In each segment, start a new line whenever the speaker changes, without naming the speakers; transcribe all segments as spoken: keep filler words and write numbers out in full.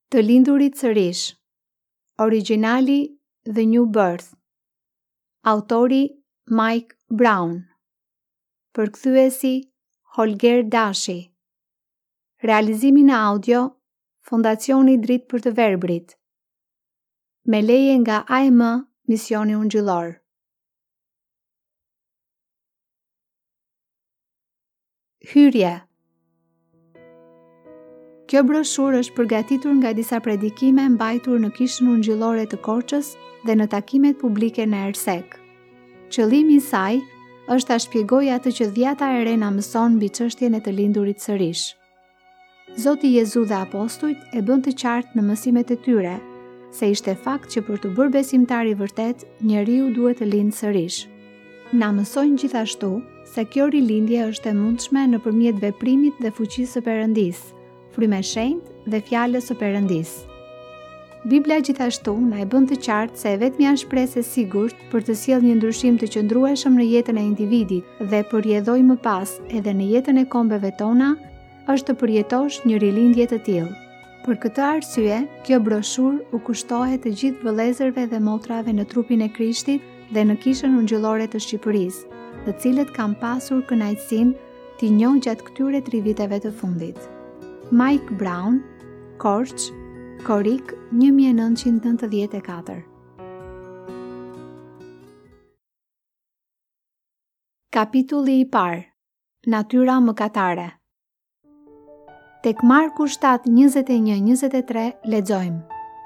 Të lindurit sërish. Origjinali The New Birth. Autori Mike Brown. Përkthyesi Holger Dashi. Realizimi në audio Fondacioni Dritë për të Verbrit. Me leje nga A E M Misioni Ungjillor. Hyrje. Kjo broshurë është përgatitur nga disa predikime mbajtur në Kishën Ungjillore të Korçës dhe në takimet publike në Ersek. Qëllimi i saj është ta shpjegojë atë që dhjata e re na mëson mbi çështjen e të lindurit sërish. Zoti Jezu dhe apostujt e bën të qartë në mësimet e tyre se ishte fakt që për të bërë besimtar i vërtet, njeriu duhet të lindë sërish. Na mësojnë gjithashtu se kjo rilindje është e mundshme nëpërmjet veprimit dhe fuqisë së Perëndisë, frymë shenjtë dhe fjalës së Perëndisë. Bibla gjithashtu na e bën të qartë se e vetmja shpresë e sigurt për të sjellë një ndryshim të qëndrueshëm në jetën e individit dhe përjedhoj më pas edhe në jetën e kombeve tona, është të përjetosh një rilindje të tillë. Për këtë arsye, kjo broshurë u kushtohet të gjithë vëllezërve dhe motrave në trupin e Krishtit dhe në Kishën Ungjillore të Shqipërisë, të cilët kanë pasur kënaqësinë t'i njohë gjatë këtyre tri viteve të fundit. Mike Brown, Korçë, Korik, një mijë e nëntëqind e nëntëdhjetë e katër. Kapitulli i parë. Natyra mëkatare. Tek Marku shtatë njëzet e një njëzet e tre lexojmë: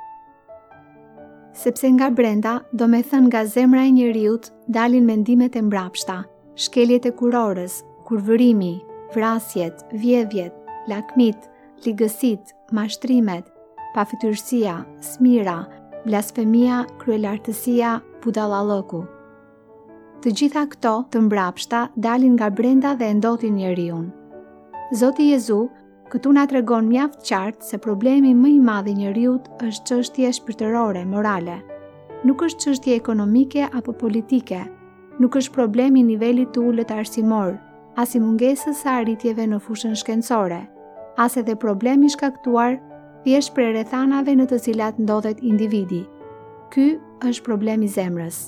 Sepse nga brenda, do me thënë nga zemra e njeriut, dalin mendimet e mbrapshta, shkeljet e kurorës, kurvërimi, vrasjet, vjedhjet, lakmit, ligësit, mashtrimet, pafytyrësia, smira, blasfemia, kryelartësia, budallallëku. Të gjitha këto të mbrapshta dalin nga brenda dhe e ndothin njeriun. Zoti Jezu këtu na tregon mjaft qartë se problemi më i madh i njeriut është çështje shpirtërore, morale. Nuk është çështje ekonomike apo politike, nuk është problemi i nivelit të ulët arsimor, as i mungesës së arritjeve në fushën shkencore, as edhe problemi shkaktuar thjesht për rrethanave në të cilat ndodhet individi. Ky është problemi i zemrës.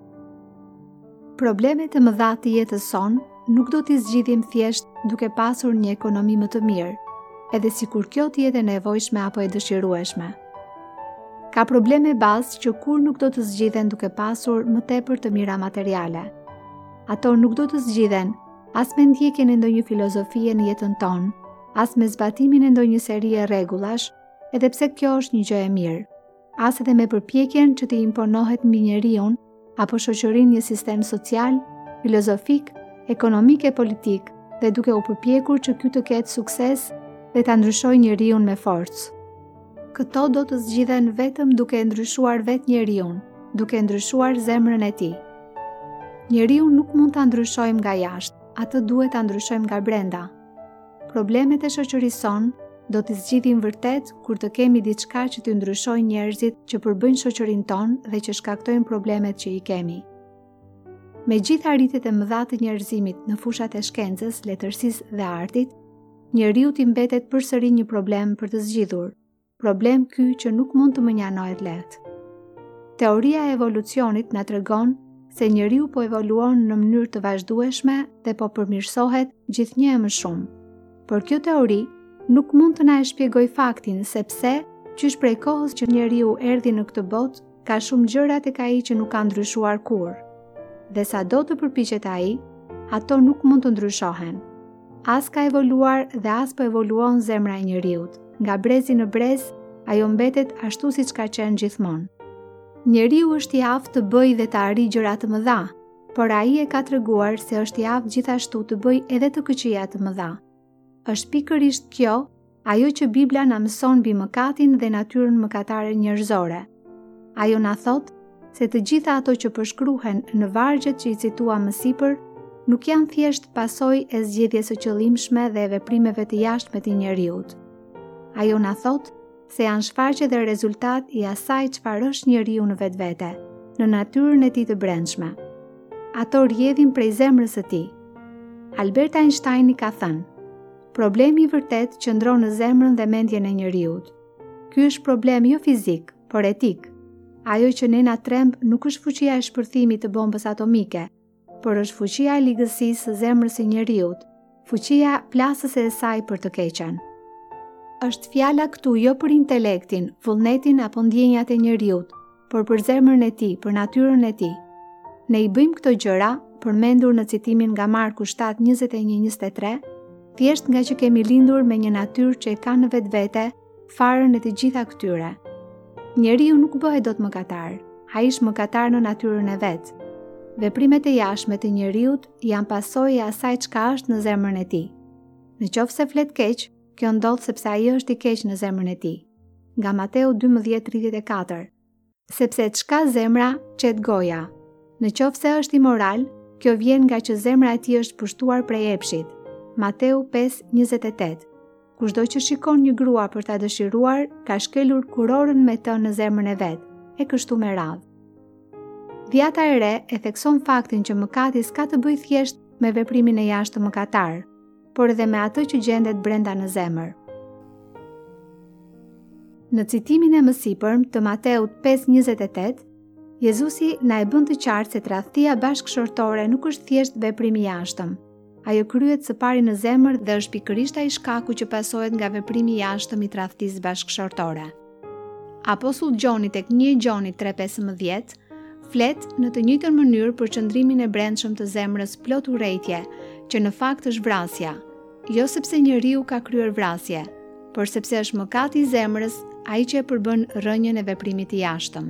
Problemet e mëdha të jetës son nuk do t'i zgjidhim thjesht duke pasur një ekonomi më të mirë, edhe sikur kjo të jetë e nevojshme apo e dëshirueshme. Ka probleme bazë që kur nuk do të zgjidhen duke pasur më tepër të mira materiale. Ato nuk do të zgjidhen as me ndjekjen e ndonjë filozofie në jetën tonë, as me zbatimin e ndonjë serie rregullash, edhe pse kjo është një gjë e mirë, as edhe me përpjekjen që të imponohet mbi njeriu apo shoqërinë një sistem social, filozofik, ekonomik e politik, dhe duke u përpjekur që ky të ketë sukses dhe ta ndryshojë njeriu me forcë. Këto do të zgjidhen vetëm duke ndryshuar vetë njeriu, duke ndryshuar zemrën e tij. Njeriu nuk mund ta ndryshojmë nga jashtë, atë duhet ta ndryshojmë nga brenda. Problemet e shoqërisë son do t'i zgjidhim vërtet kur të kemi diçka që t'i ndryshojë njerëzit që përbëjnë shoqërinë tonë dhe që shkaktojnë problemet që i kemi. Me gjithë arritjet e mëdha të njerëzimit në fushat e shkencës, letërsisë dhe artit, njeriu t'i mbetet përsëri një problem për të zgjidhur, problem ky që nuk mund të mënjanohet lehtë. Teoria e evolucionit na tregon se njeriu po evoluon në mënyrë të vazhdueshme dhe po përmirësohet gjithnjë e më shumë. Por kjo teori nuk mund të na e shpjegoj faktin sepse, qysh prej kohës që njeriu erdhi në këtë botë, ka shumë gjëra tek ai që nuk ka ndryshuar kurrë. Dhe sa do të përpiqet ai, ato nuk mund të ndryshohen. As ka evoluar dhe as po evoluon zemra e njeriut. Nga brezi në brez, ajo mbetet ashtu siç ka qenë gjithmonë. Njeriu është i aftë të bëjë dhe të arrijë gjëra të mëdha, por ai e ka treguar se është i aftë gjithashtu të bëjë edhe të këqija të mëdha. Është pikërisht kjo ajo që Bibla na mëson mbi mëkatin dhe natyrën mëkatare njerëzore. Ajo na thot se të gjitha ato që përshkruhen në vargjet që i cituam më sipër nuk janë thjesht pasojë e zgjedhjes së qëllimshme dhe veprimeve të jashtme të njeriut. Ajo na thot se janë shfaqje dhe rezultat i asaj çfarë është njeriu në vetvete, në natyrën e tij të brendshme. Ato rrjedhin prej zemrës së tij. Albert Einstein ka thënë: Problemi i vërtet qëndron në zemrën dhe mendjen e njeriut. Ky është problem jo fizik, por etik. Ajo që ne na tremb nuk është fuqia e shpërthimit të bombës atomike, por është fuqia e ligësisë së zemrës së njeriut, fuqia plasëse e saj për të keqen. Është fjala këtu jo për intelektin, vullnetin apo ndjenjat e njeriut, por për zemrën e tij, për natyrën e tij. Ne i bëjmë këto gjëra, përmendur në citimin nga Marku shtatë njëzet e një njëzet e tre, thjesht nga që kemi lindur me një natyrë që e ka në vetvete farën e të gjitha këtyre. Njeriu nuk bëhet dot mëkatar, ai është mëkatar në natyrën e vet. Veprimet e jashtme të njeriut janë pasojë e asaj çka është në zemrën e tij. Nëse flet keq, kjo ndodh sepse ai është i keq në zemrën e tij. Nga Mateu dymbëdhjetë tridhjetë e katër. Sepse çka zemra, qet goja. Nëse është imoral, kjo vjen nga që zemra e tij është pushtuar prej epshit. Mateu pesë njëzet e tetë. Kushdo që shikon një grua për ta dëshiruar, ka shkelur kurorën me të në zemrën e vet, e kështu me radhë. Dhjata e re e thekson faktin që mëkati s'ka të bëjë thjesht me veprimin e jashtë mëkatar, por edhe me atë që gjendet brenda në zemër. Në citimin e mësipërm të Mateut pesë njëzet e tetë, Jezusi na e bën të qartë se tradhtia bashkëshortore nuk është thjesht veprim i jashtëm. Ajo kryhet së pari në zemër dhe është pikërisht ai shkaku që pasohet nga veprimi i jashtëm i tradhtisë bashkëshortore. Apostull Gjoni tek një Gjoni tre pesëmbëdhjetë flet në të njëjtën mënyrë për qëndrimin e brendshëm të zemrës plot urrejtje, që në fakt është vrasja, jo sepse njeriu ka kryer vrasje, por sepse është mëkati i zemrës ai që e përbën rrënjën e veprimit të jashtëm.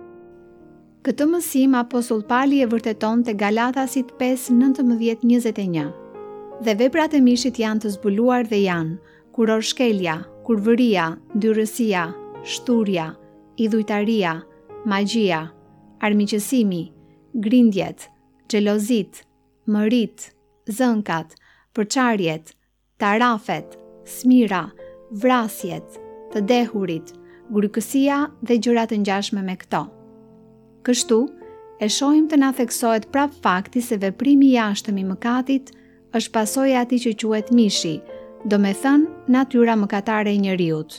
Këtë mësim apostull Pali e vërteton te Galatasit pesë nëntëmbëdhjetë njëzet e një. Dhe veprat e mishit janë të zbuluar dhe janë kurorshkelja, kurvëria, ndyrësia, shturja, idhujtaria, magjia, armiqësimi, grindjet, xhelozit, mërit, zënkat, përçarjet, tarafet, smira, vrasjet, të dehurit, grykësia dhe gjërat të ngjashme me këto. Kështu, e shohim të na theksohet prap fakti se veprimi i jashtëm i mëkatit është pasojë e atij që quhet mishi, do me thënë natyra mëkatare e njeriut.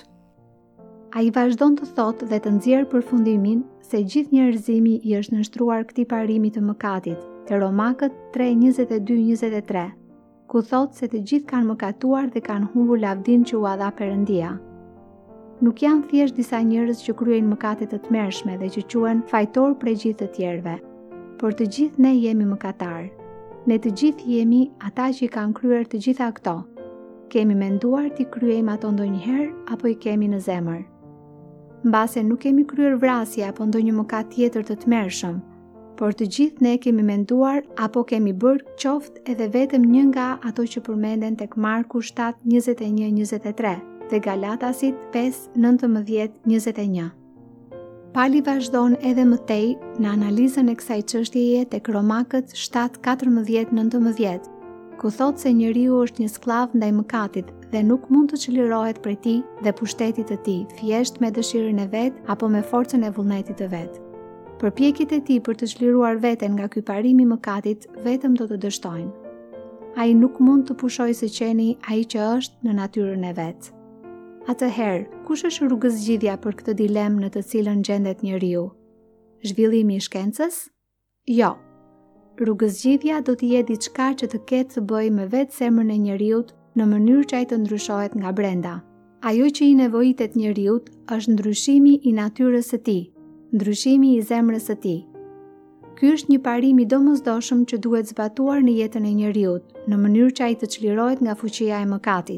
Ai vazhdon të thotë dhe të nxjerrë përfundimin se gjithë njerëzimi i është nështruar këtij parimi të mëkatit, te Romakët tre njëzet e dy njëzet e tre, ku thotë se të gjithë kanë mëkatuar dhe kanë humbur lavdin që u dha Perëndia. Nuk janë thjesht disa njerëz që kryejnë mëkate të tmerrshme dhe që quhen fajtor prej gjithë të tjerëve, por të gjithë ne jemi mëkatar. Ne të gjithë jemi ata që i kanë kryer të gjitha këto. Kemi menduar t'i kryejmë ato ndonjëherë apo i kemi në zemër. Mbase nuk kemi kryer vrasje apo ndonjë mëkat tjetër të tmerrshëm, por të gjithë ne kemi menduar apo kemi bërë qoftë edhe vetëm një nga ato që përmenden tek Marku shtatë njëzet e një njëzet e tre dhe Galatasit pesë nëntëmbëdhjetë njëzet e një. Pali vazhdon edhe më tej në analizën e kësaj çështjeje tek Romakët shtatë katërmbëdhjetë nëntëmbëdhjetë, ku thotë se njeriu është një skllav ndaj mëkatit dhe nuk mund të çlirohet prej tij dhe pushtetit të tij, thjesht me dëshirën e vet apo me forcën e vullnetit të vet. Përpjekjet e tij për të çliruar veten nga ky parim i mëkatit vetëm do të dështojnë. Ai nuk mund të pushojë së qeni ai që është në natyrën e vet. Atëherë, kush është rrugëzgjidhja për këtë dilemë në të cilën gjendet njeriu? Zhvillimi i shkencës? Jo. Rrugëzgjidhja do të jetë diçka që të ketë të bëjë me vetë zemrën e njeriut në mënyrë që ai të ndryshohet nga brenda. Ajo që i nevojitet njeriut është ndryshimi i natyrës së tij, ndryshimi i zemrës së tij. Ky është një parim i domosdoshëm që duhet zbatuar në jetën e njeriut, në mënyrë që ai të çlirohet nga fuqia e mëkatit.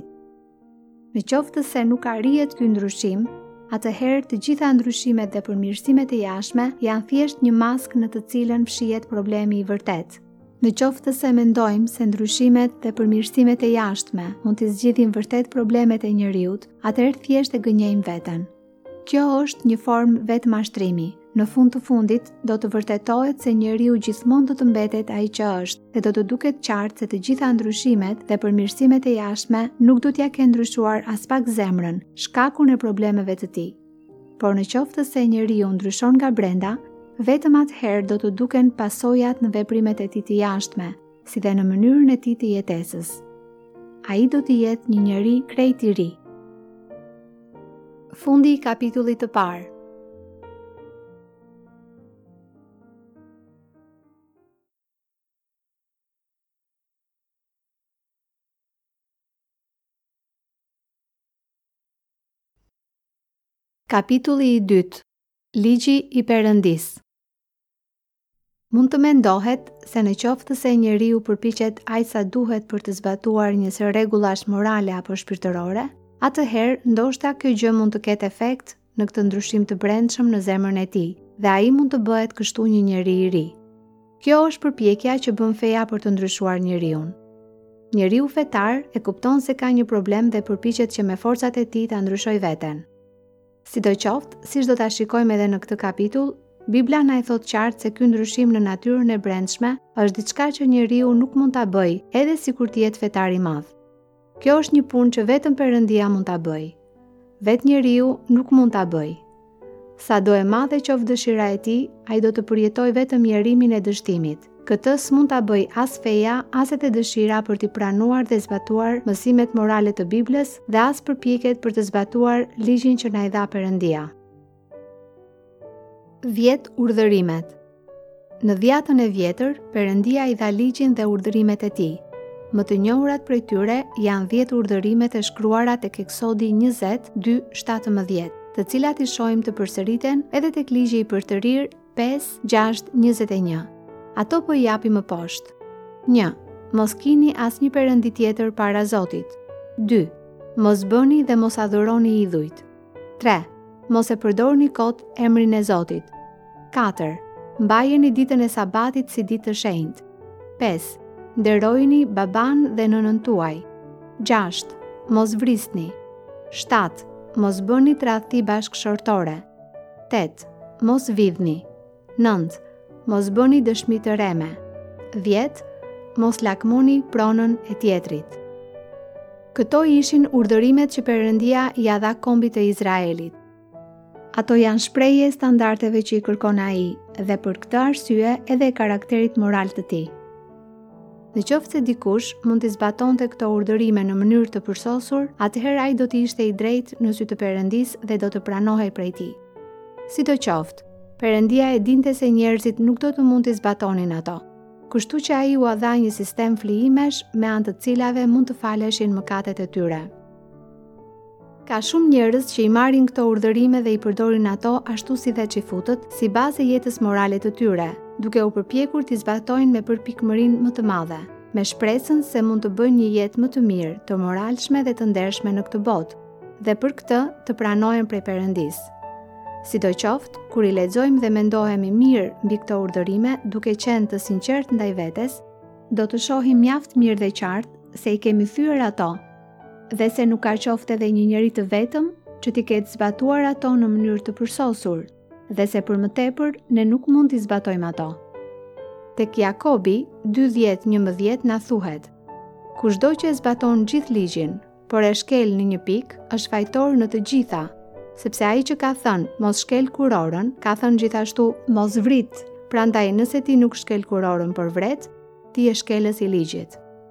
Në qoftë se nuk arrihet ky ndryshim, atëherë të gjitha ndryshimet dhe përmirësimet e jashtme janë thjesht një maskë në të cilën fshihet problemi i vërtet. Në qoftë se mendojmë se ndryshimet dhe përmirësimet e jashtme mund të zgjidhin vërtet problemet e njeriut, atëherë thjesht e gënjejmë veten. Kjo është një formë vetmashtrimi. Në fund të fundit, do të vërtetohet se njeriu gjithmonë do të mbetet ai që është dhe do të duket qartë se të gjitha ndryshimet dhe përmirësimet e jashtme nuk do t'ja kenë ndryshuar as pak zemrën, shkakun e problemeve të tij. Por në qoftë se njeriu ndryshon nga brenda, vetëm atëherë do të duken pasojat në veprimet e tij të jashtme, si dhe në mënyrën e tij të jetesës. Ai do të jetë një njeri krejt i ri. Fundi i kapitullit të parë. Kapitulli i dytë. Ligji i Perëndisë. Mund të mendohet se në qoftë se njeriu përpiqet aq sa duhet për të zbatuar një sër rregullash morale apo shpirtërore, atëherë ndoshta kjo gjë mund të ketë efekt në këtë ndryshim të brendshëm në zemrën e tij, dhe ai mund të bëhet kështu një njeri i ri. Kjo është përpjekja që bën feja për të ndryshuar njeriu. Njeriu fetar e kupton se ka një problem dhe përpiqet që me forcat e tij ta ndryshojë veten. Sidoqoftë, siç do ta shikojmë edhe në këtë kapitull, Bibla na e thot qartë se ky ndryshim në natyrën e brendshme është diçka që njeriu nuk mund ta bëjë, edhe sikur të jetë fetar i madh. Kjo është një punë që vetëm Perëndia mund ta bëjë. Vetë njeriu nuk mund ta bëjë. Sado e madhe qoftë dëshira e tij, ai do të përjetojë vetëm njerimin e dështimit. Këtë s'mund ta bëjë as feja, as edhe dëshira për të pranuar dhe zbatuar mësimet morale të Biblës dhe as përpjekjet për të zbatuar ligjin që na i dha Perëndia. dhjetë urdhërimet. Në dhjetën e vjetër, Perëndia i dha ligjin dhe urdhërimet e tij. Më të njohurat prej tyre janë dhjetë urdhërimet e shkruara tek Eksodi njëzet, dy shtatëmbëdhjetë, të cilat i shohim të përsëriten edhe tek ligji i përtërir pesë, gjashtë, njëzet e një. Ato po i japim më poshtë. një. Mos kini asnjë perëndi tjetër para Zotit. dy. Mos bëni dhe mos adhuroni idhujt. tre. Mos e përdorni kot emrin e Zotit. katër. Mbajeni ditën e sabatit si ditë të shenjtë. pesë. Nderojini baban dhe nënën tuaj. gjashtë. Mos vrisni. shtatë. Mos bëni tradhti bashkëshortore. tetë. Mos vidhni. nëntë. Mos bëni dëshmi të rreme. dhjetë. Mos lakmoni pronën e tjetrit. Këto ishin urdhërimet që Perëndia i dha kombit të Izraelit. Ato janë shprehje standardeve që i kërkon ai dhe për këtë arsye edhe e karakterit moral të tij. Në qoftë se dikush mund të zbatonte këto urdhërime në mënyrë të përsosur, atëherë ai do të ishte i drejtë në sy të Perëndisë dhe do të pranohej prej tij. Sidoqoftë, Perëndia e dinte se njerëzit nuk do të mund të zbatonin ato, kështu që ai u dha një sistem flijimesh me anë të cilave mund të faleshin mëkatet e tyre. Ka shumë njerëz që i marrin këto urdhërime dhe i përdorin ato ashtu si dhe çifutët, si bazë e jetës morale të tyre, duke u përpjekur t'i zbatojnë me përpikmërinë më të madhe, me shpresën se mund të bëjnë një jetë më të mirë, të moralshme dhe të ndershme në këtë botë, dhe për këtë të pranohen prej Perëndisë. Sidoqoftë, kur i lexojmë dhe mendohemi mirë mbi këto urdhërime, duke qenë të sinqertë ndaj vetes, do të shohim mjaft mirë dhe qartë se i kemi thyer ato, dhe se nuk ka qoftë edhe një njeri të vetëm që t'i ketë zbatuar ato në mënyrë të përsosur, dhe se për më tepër ne nuk mund t'i zbatojmë ato. Tek Jakobi dy dhjetë njëmbëdhjetë na thuhet: kushdo që e zbaton gjithë ligjin, por e shkel në një pikë, është fajtor në të gjitha, sepse ai që ka thënë mos shkel kurorën, ka thënë gjithashtu mos vrit. Prandaj nëse ti nuk shkel kurorën por vret, ti je shkelës i ligjit.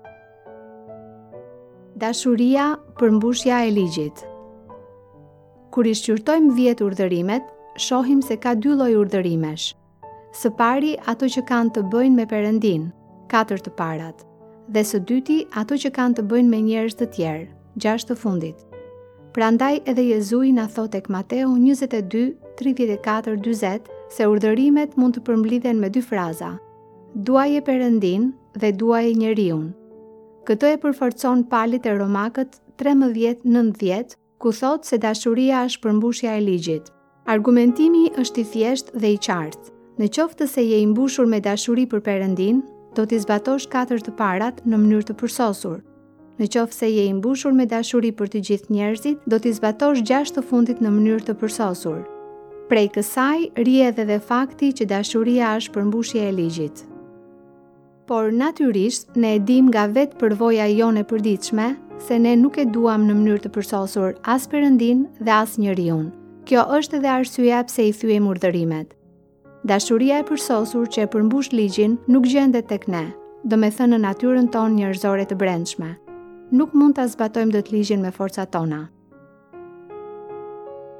Dashuria për mbushja e ligjit. Kur i shqyrtojmë dhjetë urdhërimet, shohim se ka dy lloj urdhërimesh. Së pari ato që kanë të bëjnë me Perëndin, katër të parat, dhe së dyti ato që kanë të bëjnë me njerëz të tjerë, gjashtë të fundit. Prandaj edhe Jezui na thot tek Mateu njëzet e dy, tridhjetë e katër dyzet se urdhërimet mund të përmblidhen me dy fraza: duaje Perëndin dhe duaje njeriun. Këtë e përforcon palit e Romakët trembëdhjetë nëntëdhjetë, ku thot se dashuria është përmbushja e ligjit. Argumentimi është i thjeshtë dhe i qartë. Në qoftë se je i mbushur me dashuri për Perëndin, do t'i zbatosh katër të parat në mënyrë të përsosur. Në qoftë se je i mbushur me dashuri për të gjithë njerëzit, do t'i zbatosh gjashtë të fundit në mënyrë të përsosur. Prej kësaj rrihet edhe fakti që dashuria është përmbushja e ligjit. Por natyrisht ne e dim nga vetë përvoja jone e përditshme se ne nuk e duam në mënyrë të përsosur as Perëndin dhe as njeriun. Kjo është edhe arsyeja pse i thyem urdhërimet. Dashuria e përsosur që e përmbush ligjin nuk gjendet tek ne, do me thënë në natyrën tonë njerëzore të brendshme. Nuk mund ta zbatojmë dot ligjin me forcat tona.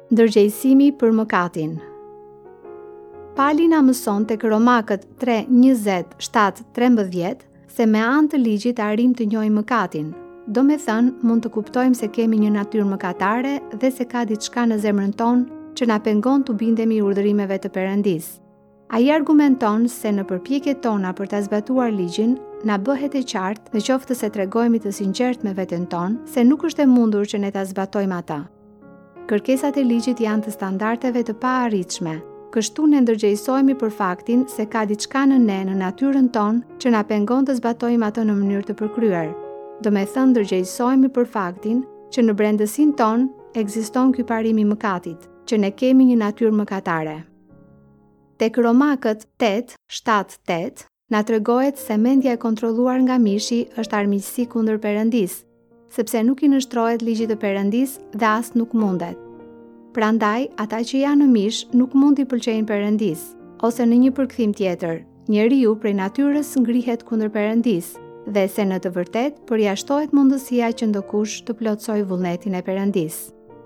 Ndërgjegjësimi për mëkatin. Pali na mëson tek Romakët tre njëzet shtatë trembëdhjetë se me anë të ligjit arrim të njohim mëkatin. Do me thënë, mund të kuptojmë se kemi një natyrë mëkatare dhe se ka diçka në zemrën tonë që na pengon të bindemi urdhërimeve të Perëndis. Ai argumenton se në përpjekjet tona për ta zbatuar ligjin, na bëhet e qartë, në qoftë se tregojmë të sinqert me veten tonë, se nuk është e mundur që ne ta zbatojmë ata. Kërkesat e ligjit janë të standardeve të paarritshme. Kështu ne ndërgjegjësohemi për faktin se ka diçka në ne në natyrën tonë që na pengon të zbatojmë ato në mënyrë të përkryer. Do me thënë ndërgjegjësohemi për faktin që në brendësinë tonë ekziston ky parim i mëkatit, që ne kemi një natyrë mëkatare. Tek Romakët tetë shtatë tetë na tregohet se mendja e kontrolluar nga mishi është armiqësi kundër Perëndis, sepse nuk i nështrohet ligjit të Perëndis dhe as nuk mundet. Prandaj, ata që janë në mish nuk mund t'i pëlqejnë Perëndis, ose në një përkthim tjetër, njeriu prej natyrës ngrihet kundër Perëndis, dhe se në të vërtet përjashtohet mundësia që ndokush të plotësojë vullnetin e Perëndis.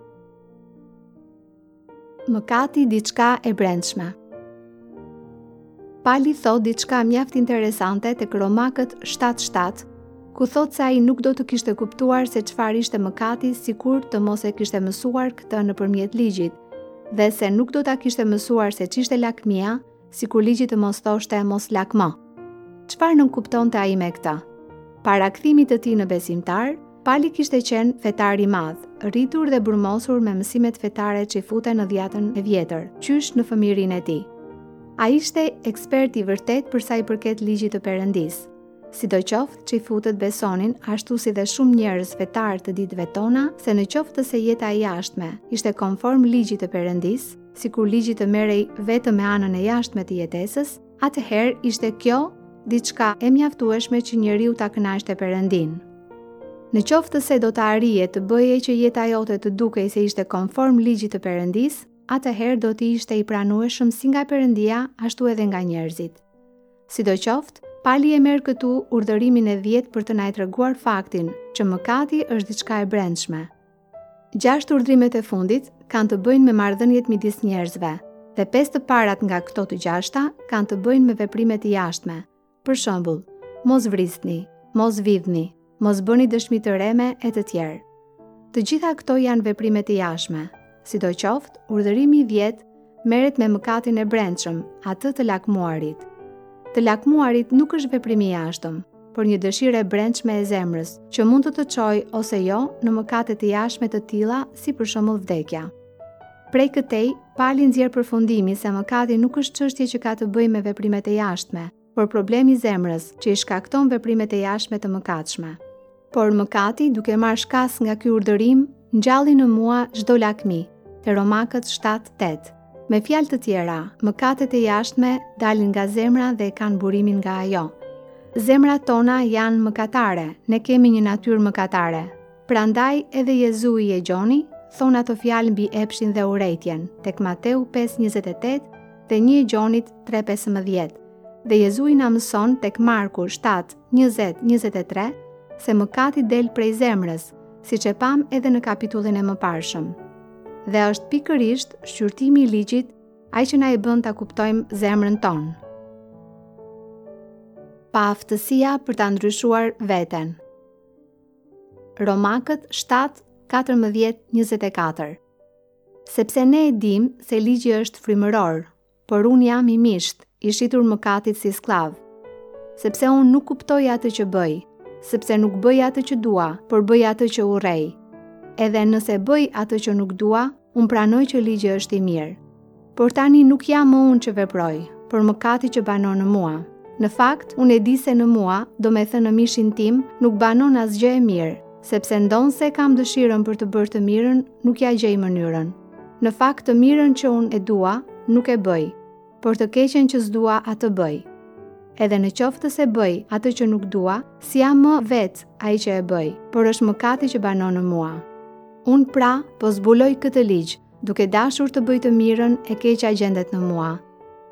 Mëkati diçka e brendshme. Pali thot diçka mjaft interesante tek Romakët shtatë shtatë, ku thot se ai nuk do të kishte kuptuar se çfarë ishte mëkati sikur të mos e kishte mësuar këtë nëpërmjet ligjit, dhe se nuk do ta kishte mësuar se ç'ishte lakmia, sikur ligji të mos thoshte mos lakmo. Çfarë nuk kuptonte ai me këtë? Para kthimit të tij në besimtar, Pali kishte qenë fetar i madh, rritur dhe burmosur me mësimet fetare që i futen në dhjetën e vjetër, qysh në fëmijërinë e tij. Ai ishte ekspert i vërtet për sa i përket ligjit të Perëndis. Sidoqoftë që i futët besonin, ashtu si dhe shumë njerëz fetar të ditëve tona, se në qoftë se jeta e jashtme ishte konform ligjit të Perëndis, sikur ligji të merrej vetëm me anën e jashtme të jetesës, atëherë ishte kjo diçka e mjaftueshme që njeriu ta kënaqte Perëndin. Në qoftë se do të arrije të bëje që jeta jote të dukej se ishte konform ligjit të Perëndis, atëherë do t'i ishte i pranueshëm si nga Perëndia, ashtu edhe nga njerëzit. Sidoqoftë, Pali e merr këtu urdhërimin e dhjetë për të na treguar faktin që mëkati është diçka e brendshme. Gjashtë urdhrimet e fundit kanë të bëjnë me marrëdhëniet midis njerëzve, dhe pesë të parat nga këto të gjashta kanë të bëjnë me veprimet e jashtme. Për shembull, mos vrisni, mos vidhni, mos bëni dëshmi të reme e të tjerë. Të gjitha këto janë veprimet e jashtme. Sidoqoftë, urdhërimi i dhjetë merret me mëkatin e brendshëm, atë të lakmuarit. Të lakmuarit nuk është veprim i jashtëm, por një dëshirë e brendshme e zemrës, që mund të të çojë ose jo në mëkate të jashtme të tilla, si për shembull vdekja. Prej këtej, Pali nxjerr përfundimi se mëkati nuk është çështje që ka të bëjë me veprimet e jashtme, por problemi i zemrës që i shkakton veprimet e jashtme të mëkatshme. Por mëkati, duke marrë shkas nga ky urdhërim, ngjalli në mua çdo lakmi, te Romakët shtatë tetë. Me fjalë të tjera, mëkatet e jashtme dalin nga zemra dhe kanë burimin nga ajo. Zemrat tona janë mëkatare, ne kemi një natyrë mëkatare. Prandaj edhe Jezui e Gjoni thon ato fjalë mbi epshin dhe urrejtjen, tek Mateu pesë njëzet e tetë dhe një Gjonit tre pesëmbëdhjetë. Dhe Jezui na mëson tek Marku shtatë njëzet njëzet e tre se mëkati del prej zemrës, siç e pam edhe në kapitullin e mëparshëm. Dhe është pikërisht shqyrtimi i ligjit ai që na e bën ta kuptojmë zemrën tonë. Pa aftësia për ta ndryshuar veten. Romakët shtatë katërmbëdhjetë njëzet e katër. Sepse ne e dim se ligji është frymëror, por unë jam i misht, i shitur mëkatit si skllav. Sepse unë nuk kuptoj atë që bëj, sepse nuk bëj atë që dua, por bëj atë që urrej. Edhe nëse bëj atë që nuk dua, unë pranoj që ligji është i mirë. Por tani nuk jam më unë që veproj, por mëkati që banon në mua. Në fakt, unë e di se në mua, do me thënë në mishin tim, nuk banon asgjë e mirë, sepse ndonse kam dëshirën për të bërë të mirën, nuk ja gjej mënyrën. Në fakt, të mirën që unë e dua, nuk e bëj, por të keqen që s'dua atë bëj. Edhe në qoftë se bëj atë që nuk dua, si jam më vetë ai që e bëj, por është mëkati që banon në mua. Unë pra po zbuloj këtë ligj, duke dashur të bëj të mirën, e keqja gjendet në mua.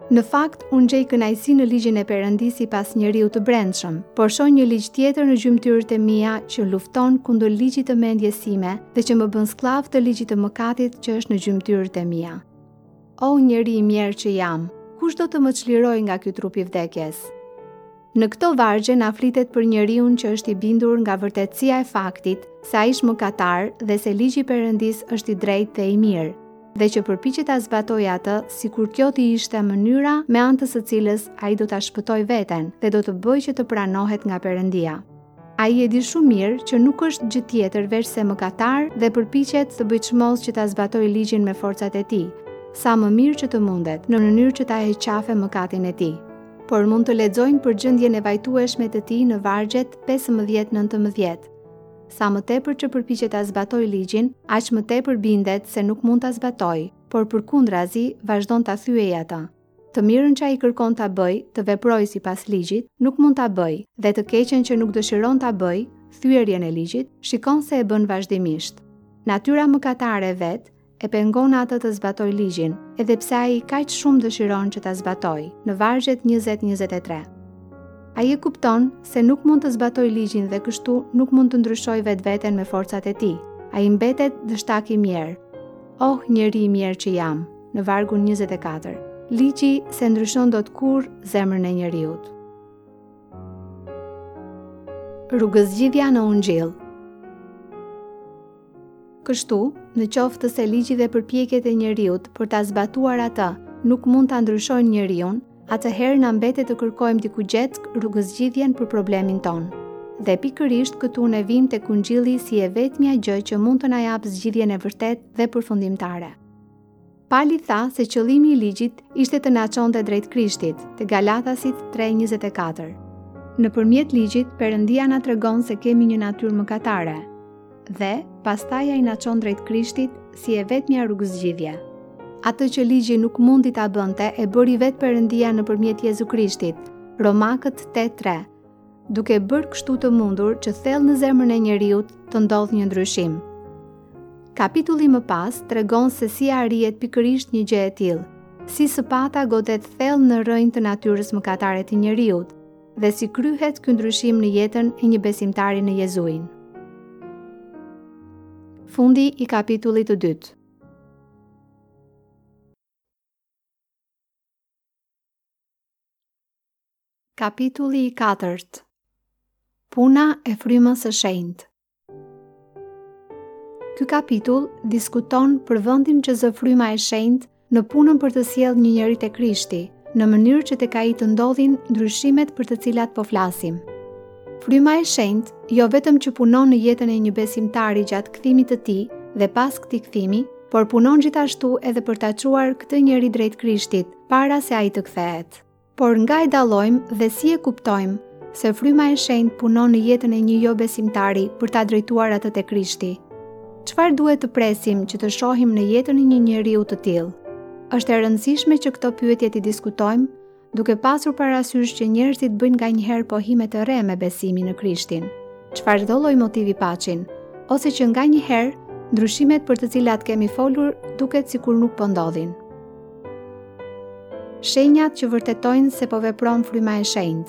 Në fakt, unë gjej kënaqësi në ligjin e Perëndisë pas njeriu të brendshëm, por shoh një ligj tjetër në gjymtyrët e mia që lufton kundër ligjit të mendjes sime dhe që më bën skllav të ligjit të mëkatit që është në gjymtyrët e mia. O njeri i mirë që jam, kush do të më çlirojë nga ky trup i vdekjes? Në këto vargje na flitet për njeriu që është i bindur nga vërtetësia e faktit se ai është mëkatar dhe se ligji i Perëndisë është i drejtë dhe i mirë, dhe që përpiqet ta zbatojë atë, sikur kjo të ishte mënyra me anë të së cilës ai do ta shpëtojë veten dhe do të bëjë që të pranohet nga Perëndia. Ai e di shumë mirë që nuk është gjë tjetër veç se mëkatar dhe përpiqet të bëjë çmos që ta zbatojë ligjin me forcat e tij, sa më mirë që të mundet, në mënyrë që ta heqë qafe mëkatin e tij. Por mund të lexojmë për gjendjen e vajtueshme të tij në vargjet pesëmbëdhjetë nëntëmbëdhjetë. Sa më tepër që përpiqet ta zbatojë ligjin, aq më tepër bindet se nuk mund ta zbatojë, por përkundrazi vazhdon ta thyejë atë. Të mirën që ai kërkon ta bëjë, të veprojë sipas ligjit, nuk mund ta bëjë, dhe të keqen që nuk dëshiron ta bëjë, thyerjen e ligjit, shikon se e bën vazhdimisht. Natyra mëkatare vet e pengon atë të zbatojë ligjin, edhe pse ai kaq shumë dëshiron që ta zbatojë. Në vargjet njëzet njëzet e tre. Ai e kupton se nuk mund të zbatojë ligjin dhe kështu nuk mund të ndryshojë vetveten me forcat e tij. Ai mbetet dështak i mirë. Oh, njeri i mirë që jam, në vargun njëzet e katër. Ligji se ndryshon dot kur zemrën e njeriut. Rrugëzgjidhja në Ungjil. Kështu, në qoftë se ligji dhe përpjekjet e njeriut për ta zbatuar atë nuk mund ta ndryshojnë njeriun, atëherë na mbetet të kërkojmë diku gjetk rrugëzgjidhjen për problemin ton. Dhe pikërisht këtu ne vim tek Ungjilli si e vetmja gjë që mund të na japë zgjidhjen e vërtetë dhe përfundimtare. Pali tha se qëllimi i ligjit ishte të na çonte drejt Krishtit, te Galatasit tre njëzet e katër. Nëpërmjet ligjit, Perëndia na tregon se kemi një natyrë mëkatare, dhe pastaj ai na çon drejt Krishtit si e vetmja rrugëzgjidhje. Atë që ligji nuk mundi ta bënte e bëri vetë Perëndia nëpërmjet Jezu Krishtit, Romakët tetë tre, duke bërë kështu të mundur që thellë në zemrën e njeriut të ndodhë një ndryshim. Kapitulli më pas tregon se si arrihet pikërisht një gjë e tillë, si sëpata godet thellë në rrënjë të natyrës mëkatare të njeriut, dhe si kryhet ky ndryshim në jetën e një besimtari në Jezuin. Fundi i kapitullit të dytë. Kapitulli i katërt. Puna e frymës së shenjtë. Ky kapitull diskuton për vendin që zë fryma e shenjtë në punën për të sjellë një njeri te Krishti, në mënyrë që tek ai të ndodhin ndryshimet për të cilat po flasim. Fryma e shenjtë jo vetëm që punon në jetën e një besimtari gjatë kthimit të tij dhe pas këtij kthimi, por punon gjithashtu edhe për ta çuar këtë njeri drejt Krishtit para se ai të kthehet. Por nga e dallojmë dhe si e kuptojmë se fryma e shenjtë punon në jetën e një jo besimtari për ta drejtuar atë te Krishti. Çfarë duhet të presim që të shohim në jetën e një njeriu të tillë? Është e rëndësishme që këto pyetje t'i diskutojmë, duke pasur parasysh që njerëzit bëjnë nganjëherë pohime të re me besimin në Krishtin. Çfarë çdo lloj motivi paçin, ose që nganjëherë ndryshimet për të cilat kemi folur duket sikur nuk po ndodhin. Shenjat që vërtetojnë se po vepron fryma e shenjtë.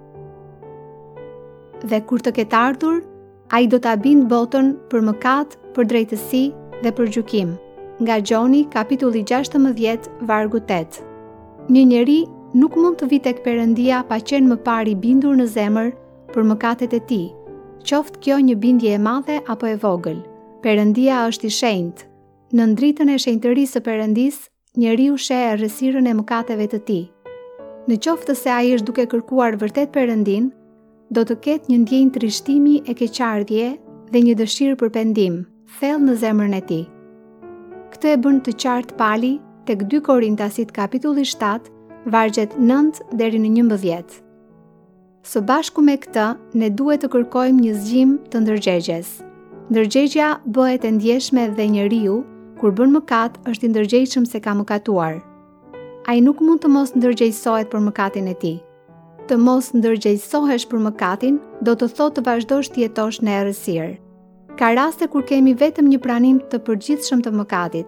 Dhe kur të ketë ardhur, ai do ta bind botën për mëkat, për drejtësi dhe për gjykim. Nga Gjoni, kapitulli gjashtëmbëdhjetë, vargu tetë. Një njeri nuk mund të vi tek Perëndia pa qenë më parë i bindur në zemër për mëkatet e tij, qoftë kjo një bindje e madhe apo e vogël. Perëndia është i shenjtë. Në dritën e shenjtërisë së Perëndisë, njeriu sheh errësirën e mëkateve të tij. Në qoftë se ai është duke kërkuar vërtet Perëndin, do të ketë një ndjenjë trishtimi e keqardhje dhe një dëshirë për pendim, thellë në zemrën e tij. Këtë e bën të qartë Pali tek dy Korintasit kapitulli shtatë, vargjet nëntë deri në njëmbëdhjetë. Së bashku me këtë, ne duhet të kërkojmë një zgjim të ndërgjegjes. Ndërgjegja bëhet e ndjeshme dhe njeriu, kur bën mëkat, është i ndërgjegjshëm se ka mëkatuar. Ai nuk mund të mos ndërgjegjësohet për mëkatin e tij. Të mos ndërgjegjësohesh për mëkatin do të thotë të vazhdosh të jetosh në errësirë. Ka raste kur kemi vetëm një pranim të përgjithshëm të mëkatit.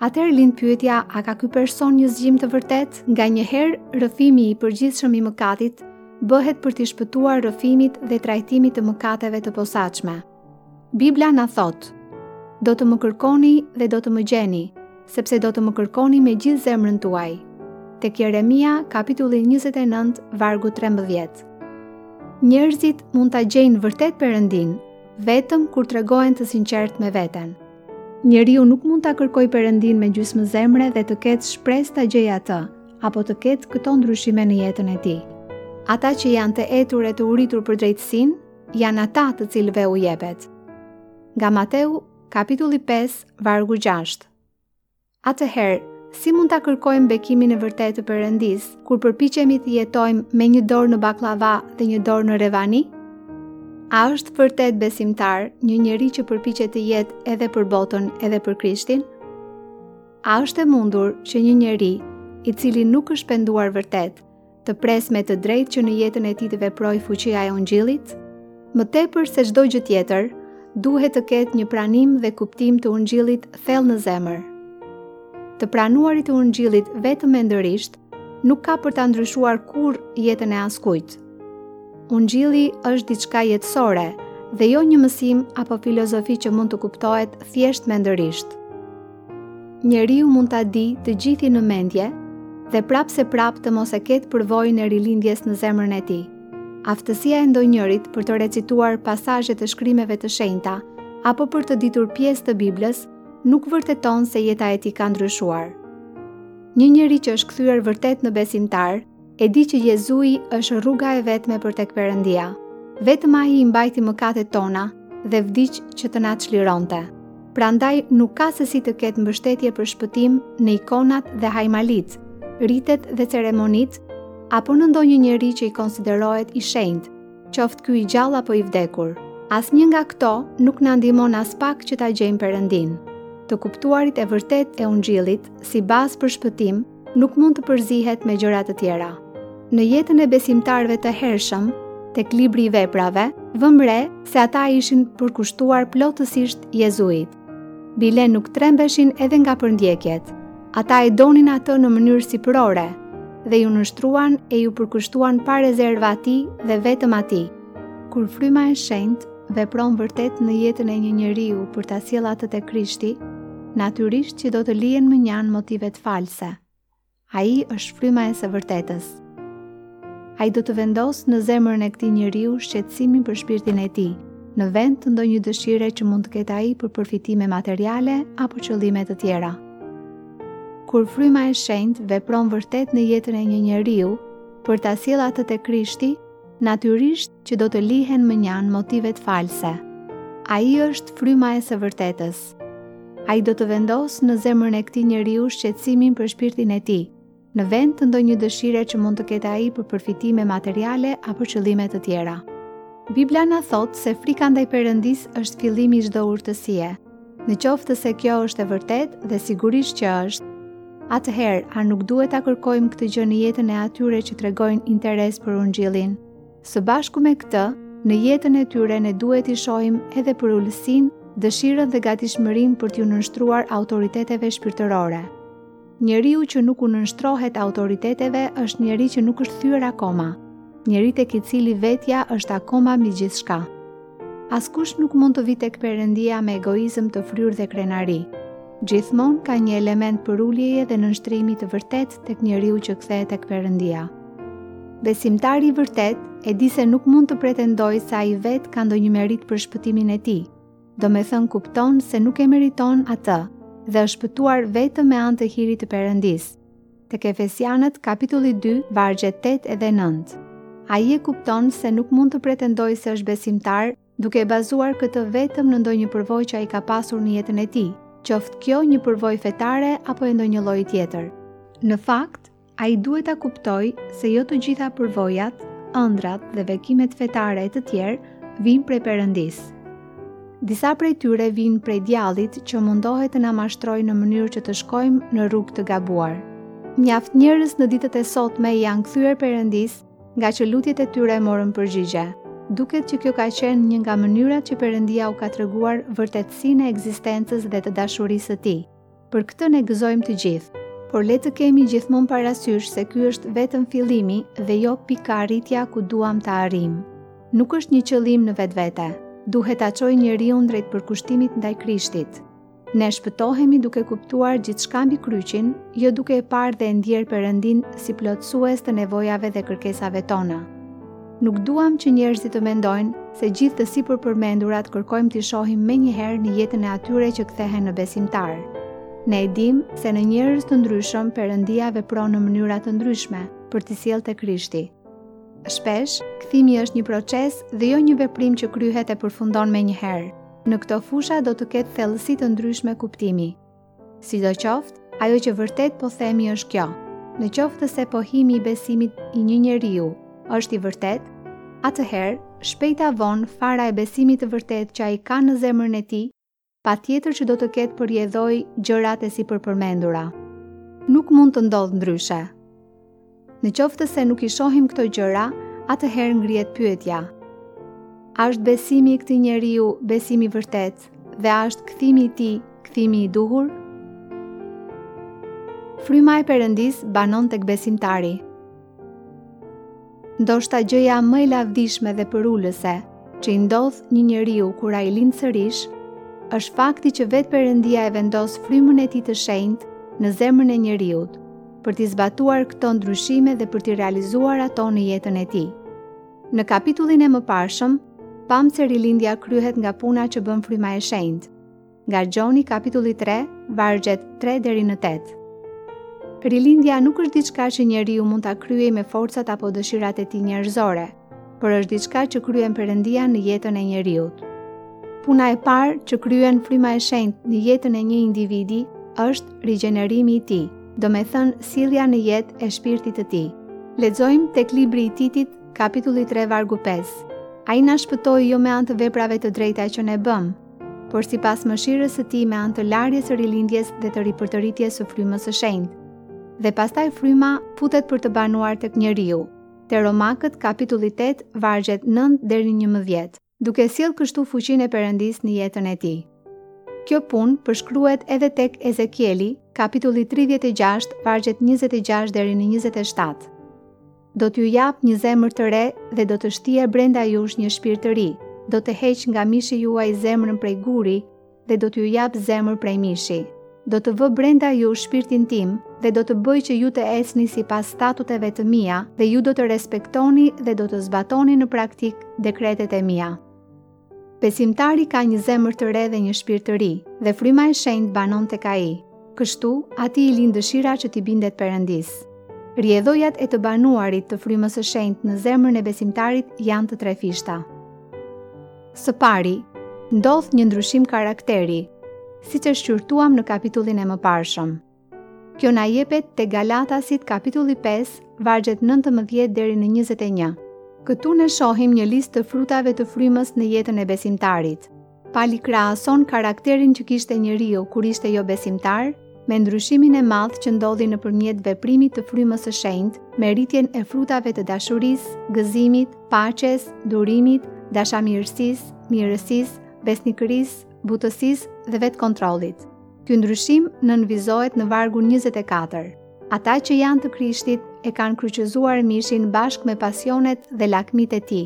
Atëherë lind pyetja, a ka ky person një zgjim të vërtet? Nga një herë rrëfimi i përgjithshëm i mëkatit bëhet për t'i shpëtuar rrëfimit dhe trajtimit të mëkateve të posaçme. Bibla na thot: do të më kërkoni dhe do të më gjeni, sepse do të më kërkoni me gjithë zemrën tuaj. Tek Jeremia, kapitulli njëzet e nëntë, vargu trembëdhjetë. Njerëzit mund ta gjejnë vërtet Perëndin vetëm kur tregohen të sinqert me veten. Njeriu nuk mund ta kërkojë Perëndin me gjysmë zemre dhe të ketë shpresë ta gjejë atë, apo të ketë këto ndryshime në jetën e tij. Ata që janë të etur e të uritur për drejtësinë, janë ata të cilëve u jepet. Nga Mateu, kapitulli pesë, vargu gjashtë. Atëherë, si mund ta kërkojmë bekimin e vërtetë të Perëndis kur përpiqemi të jetojmë me një dorë në baklava dhe një dorë në revani? A është vërtet besimtar një njeri që përpiqet të jetë edhe për botën edhe për Krishtin? A është e mundur që një njeri i cili nuk është penduar vërtet të pres me të drejtë që në jetën e tij të veprojë fuqia e Ungjillit? Më tepër se çdo gjë tjetër, duhet të ketë një pranim dhe kuptim të Ungjillit thellë në zemër. Të pranuarit të Ungjillit vetëm mendërisht nuk ka për ta ndryshuar kurrë jetën e askujt. Ungjilli është diçka jetësore dhe jo një mësim apo filozofi që mund të kuptohet thjesht mendërisht. Njeriu mund ta di të gjithin në mendje dhe prapë se prapë të mos e ketë përvojën e rilindjes në zemrën e tij. Aftësia e ndonjërit për të recituar pasazhe të shkrimeve të shenjta apo për të ditur pjesë të Biblës nuk vërteton se jeta e tij ka ndryshuar. Një njeri që është kthyer vërtet në besimtar e di që Jezui është rruga e vetme për tek Perëndia. Vetëm ai i mbajti mëkatet tona dhe vdiq që të na çlironte. Prandaj nuk ka se si të ketë mbështetje për shpëtim në ikonat dhe hajmalit, ritet dhe ceremonit, apo në ndonjë njeri që i konsiderohet i shenjtë, qoftë ky i gjallë apo i vdekur. Asnjë nga këto nuk na ndihmon as pak që ta gjejmë Perëndin. Të kuptuarit e vërtet e Ungjillit si bazë për shpëtim nuk mund të përzihet me gjëra të tjera. Në jetën e besimtarëve të hershëm, tek libri i veprave, vëmë re se ata ishin përkushtuar plotësisht Jezuit. Bile nuk trembeshin edhe nga përndjekjet. Ata e donin atë në mënyrë sipërore dhe ju nështruan e ju përkushtuan pa rezervë atij dhe vetëm atij. Kur fryma e shenjtë vepron vërtet në jetën e një njeriu për ta sjellë atë te Krishti, natyrisht që do të lihen mënjan motivet false. Ai është fryma e së vërtetës. Ai do të vendosë në zemrën e këtij njeriu shqetësimin për shpirtin e tij, në vend të ndonjë dëshire që mund të ketë ai për përfitime materiale apo qëllime të tjera. Kur fryma e shenjtë vepron vërtet në jetën e një njeriu për ta sjellë atë te Krishti, natyrisht që do të lihen mënjan motivet false. Ai është fryma e së vërtetës. Ai do të vendosë në zemrën e këtij njeriu shqetësimin për shpirtin e tij, në vend të ndonjë dëshire që mund të ketë ai për përfitime materiale apo qëllime të tjera. Bibla na thot se frika ndaj Perëndis është fillimi i çdo urtësie. Në qoftë se kjo është e vërtetë dhe sigurisht që është, atëherë a nuk duhet ta kërkojmë këtë gjë në jetën e atyre që tregojnë interes për Ungjillin? Së bashku me këtë, në jetën e tyre ne duhet i shohim edhe për ulësinë, dëshirën dhe gatishmërinë për t'ju nënshtruar autoriteteve shpirtërore. Njeriu që nuk u nënshtrohet autoriteteve është njeri që nuk është thyer akoma, njeri tek i cili vetja është akoma mbi gjithçka. Askush nuk mund të vi tek Perëndia me egoizëm të fryrë dhe krenari. Gjithmonë ka një element përuljeje dhe nënshtrimi të vërtet tek njeriu që kthehet tek Perëndia. Besimtari i vërtet e di se nuk mund të pretendojë se ai vetë ka ndonjë merit për shpëtimin e tij. Domethënë kupton se nuk e meriton atë dhe është shpëtuar vetëm me anë të hirit të Perëndis. Tek Efesianët kapitulli dy, vargjet tetë edhe nëntë. Ai e kupton se nuk mund të pretendojë se është besimtar duke bazuar këtë vetëm në ndonjë përvojë që ai ka pasur në jetën e tij, qoftë kjo një përvojë fetare apo e ndonjë lloji tjetër. Në fakt, ai duhet ta kuptojë se jo të gjitha përvojat, ëndrat dhe bekimet fetare e të tjerë vijnë prej Perëndis. Disa prej tyre vijnë prej djallit që mundohet të na mashtrojë në mënyrë që të shkojmë në rrugë të gabuar. Mjaft njerëz në ditët e sotme janë kthyer Perëndis nga që lutjet e tyre morën përgjigje. Duket që kjo ka qenë një nga mënyrat që Perëndia u ka treguar vërtetësinë e ekzistencës dhe të dashurisë së tij. Për këtë ne gëzojmë të gjithë, por le të kemi gjithmonë parasysh se ky është vetëm fillimi dhe jo pika arritja ku duam të arrijmë. Nuk është një qëllim në vetvete. Duhet ta çojë njeriu drejt përkushtimit ndaj Krishtit. Ne shpëtohemi duke kuptuar gjithçka mbi kryqin, jo duke e parë dhe e ndjerë Perëndin si plotësues të nevojave dhe kërkesave tona. Nuk duam që njerëzit të mendojnë se gjithë të sipërpërmendurat kërkojmë t'i shohim menjëherë në jetën e atyre që kthehen në besimtar. Ne e dim se në njerëz të ndryshëm Perëndia vepron në mënyra të ndryshme për t'i sjellë te Krishti. Shpesh, kthimi është një proces dhe jo një veprim që kryhet e përfundon menjëherë. Në këto fusha do të ketë thellësi të ndryshme kuptimi. Sidoqoftë, ajo që vërtet po themi është kjo: në qoftë se pohimi i besimit i një njeriu është i vërtet, atëherë, shpejta vonë fara e besimit të vërtet që ai ka në zemrën e tij, patjetër që do të ketë përjedhoj gjërat e sipërpërmendura. Nuk mund të ndodhë ndryshe. Në qoftë se nuk i shohim këto gjëra, atëherë ngrihet pyetja: a është besimi i këtij njeriu besimi i vërtet dhe a është kthimi i tij kthimi i duhur? Fryma e Perëndis banon tek besimtari. Ndoshta gjëja më e lavdishme dhe përulëse që i ndodh një njeriu kur ai lind sërish, është fakti që vetë Perëndia e vendos frymën e tij të shenjtë në zemrën e njeriut, për t'i zbatuar këto ndryshime dhe për t'i realizuar ato në jetën e tij. Në kapitullin e mëparshëm, pam se rilindja kryhet nga puna që bën fryma e shenjtë. Nga Gjoni kapitulli tre, vargjet tre deri në tetë. Rilindja nuk është diçka që njeriu mund ta kryejë me forcat apo dëshirat e tij njerëzore, por është diçka që kryen Perëndia në jetën e njeriut. Puna e parë që kryen fryma e shenjtë në jetën e një individi është rigjenerimi i tij, do me thënë sjellja në jetë e shpirtit të tij. Lexojmë tek libri i Titit, kapitulli tre vargu pesë. Ai na shpëtoi jo me anë të veprave të drejta që ne bëm, por sipas mëshirës së tij me anë të larjes së rilindjes dhe të ripërtëritjes së frymës së shenjtë. Dhe pastaj fryma futet për të banuar tek njeriu. Te Romakët kapitulli tetë vargjet nëntë deri në njëmbëdhjetë, duke sjellë kështu fuqinë e Perëndis në jetën e tij. Kjo punë përshkruhet edhe tek Ezekieli, kapitulli tridhjetë e gjashtë, vargjet njëzet e gjashtë deri në njëzet e shtatë. Do t'ju jap një zemër të re dhe do të shtijë brenda jush një shpirt të ri. Do të heq nga mishi juaj zemrën prej guri dhe do t'ju jap zemër prej mishi. Do të vë brenda ju shpirtin tim dhe do të bëj që ju të ecni sipas statuteve të mia dhe ju do të respektoni dhe do të zbatoni në praktik dekretet e mia. Besimtari ka një zemër të re dhe një shpirt të ri, dhe fryma e shenjtë banon tek ai. Kështu, atij i lind dëshira që t'i bindet Perëndis. Rrjedhojat e të banuarit të frymës së shenjtë në zemrën e besimtarit janë të trefishta. Së pari, ndodh një ndryshim karakteri, siç e shqyrtuam në kapitullin e mëparshëm. Kjo na jepet te Galatasit kapitulli pesë, vargjet nëntëmbëdhjetë deri në njëzet e një. Këtu ne shohim një listë të frutave të frymës në jetën e besimtarit. Pali krahason karakterin që kishte njeriu kur ishte jo besimtar me ndryshimin e madh që ndodhi nëpërmjet veprimit të frymës së shenjtë, me rritjen e frutave të dashurisë, gëzimit, paqes, durimit, dashamirësisë, mirësisë, besnikërisë, butësisë dhe vetë kontrollit. Ky ndryshim nënvizohet në vargun njëzet e katër. Ata që janë të Krishtit e kanë kryqëzuar mishin bashkë me pasionet dhe lakmit e tij.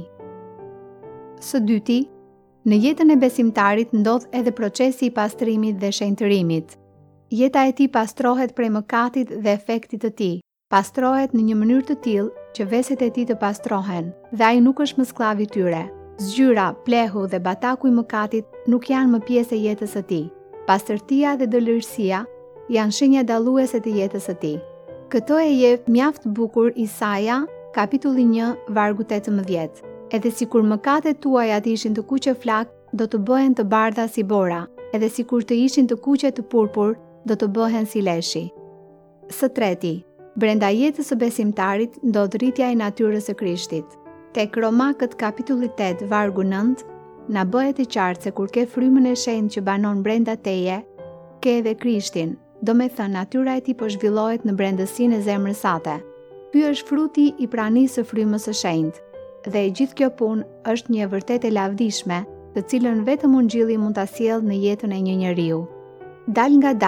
Së dyti, në jetën e besimtarit ndodh edhe procesi i pastrimit dhe shenjtërimit. Jeta e tij pastrohet prej mëkatit dhe efektit të tij. Pastrohet në një mënyrë të tillë që veset e tij të pastrohen dhe ai nuk është më skllav i tyre. Zgjyra, plehu dhe bataku i mëkatit nuk janë më pjesë e jetës së tij. Pastërtia dhe dëlërësia janë shenja dalluese të jetës së tij. Këto e jep mjaft bukur Isaia, kapitulli një, vargu tetëmbëdhjetë. Edhe sikur mëkatet tuaja të ishin të kuqe flak, do të bëhen të bardha si bora, edhe sikur të ishin të kuqe të purpur, do të bëhen si leshi. Së treti, brenda jetës së besimtarit ndodh rritja e natyrës së Krishtit. Tek Romakët kapitulli tetë, vargu nëntë, na bëhet e qartë se kur ke frymën e shenjtë që banon brenda teje, ke edhe Krishtin. Do me thënë, natyra e tij po zhvillohet në brendësinë e zemrës sate. Ky është fruti i pranisë së frymës së shenjtë, dhe e gjithë kjo punë është një e vërtet e lavdishme, të cilën vetëm Ungjilli mund ta sjellë në jetën e një njeriu. Dal nga dal,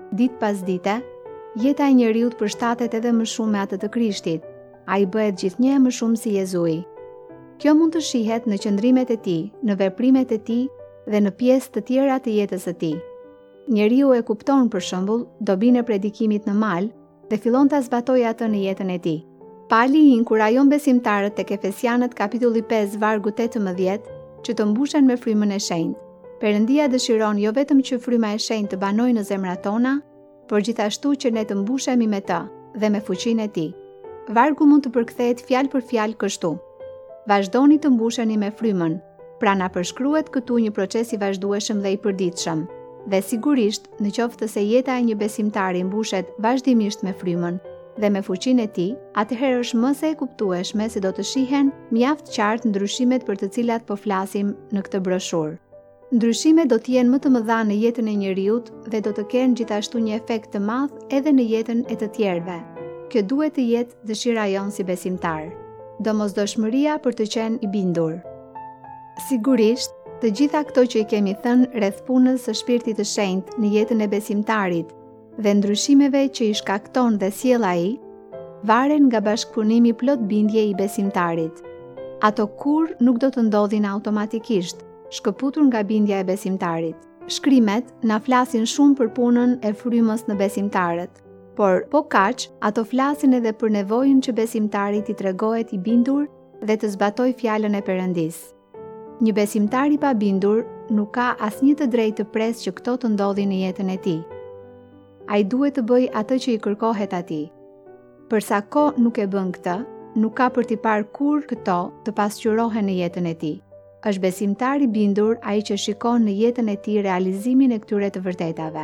Ditë pas dite, jeta e njeriut përshtatet edhe më shumë me atë të Krishtit. Ai bëhet gjithnjë më shumë si Jezui. Kjo mund të shihet në qëndrimet e tij, në veprimet e tij dhe në pjesë të tjera të jetës së tij. Njeriu e kupton për shembull dobinë e predikimit në mal dhe fillon ta zbatojë atë në jetën e tij. Pali i inkurajon besimtarët tek Efesianët kapitulli pesë vargu tetëmbëdhjetë që të mbushen me frymën e shenjtë. Perëndia dëshiron jo vetëm që fryma e shenjtë të banojë në zemrat tona, por gjithashtu që ne të mbushemi me të dhe me fuqinë e tij. Vargu mund të përkthehet fjalë për fjalë kështu: vazhdoni të mbusheni me frymën. Pra na përshkruhet këtu një proces i vazhdueshëm dhe i përditshëm. Dhe sigurisht, në qoftë se jeta e një besimtari mbushet vazhdimisht me frymën dhe me fuqinë e tij, atëherë është më se e kuptueshme se do të shihen mjaft qartë ndryshimet për të cilat po flasim në këtë broshurë. Ndryshimet do të jenë më të mëdha në jetën e njeriut dhe do të kenë gjithashtu një efekt të madh edhe në jetën e të tjerëve. Kjo duhet të jetë dëshira jonë si besimtar. Domosdoshmëria për të qenë i bindur. Sigurisht, të gjitha këto që i kemi thënë rreth punës së Shpirtit të Shenjtë në jetën e besimtarit dhe ndryshimeve që i shkakton dhe sjell ai, varen nga bashkëpunimi plot bindje i besimtarit. Ato kur nuk do të ndodhin automatikisht, shkëputur nga bindja e besimtarit. Shkrimet na flasin shumë për punën e frymës në besimtarët, por po kaq, ato flasin edhe për nevojën që besimtarit i tregohet i bindur dhe të zbatojë fjalën e Perëndisë. Një besimtar i pabindur nuk ka asnjë të drejtë të presë që këto të ndodhin në jetën e tij. Ai duhet të bëjë atë që i kërkohet atij. Përsa kohë nuk e bën këtë, nuk ka për t'i parë kur këto të pasqyrohen në jetën e tij. Është besimtar i bindur ai që shikon në jetën e tij realizimin e këtyre të vërtetave.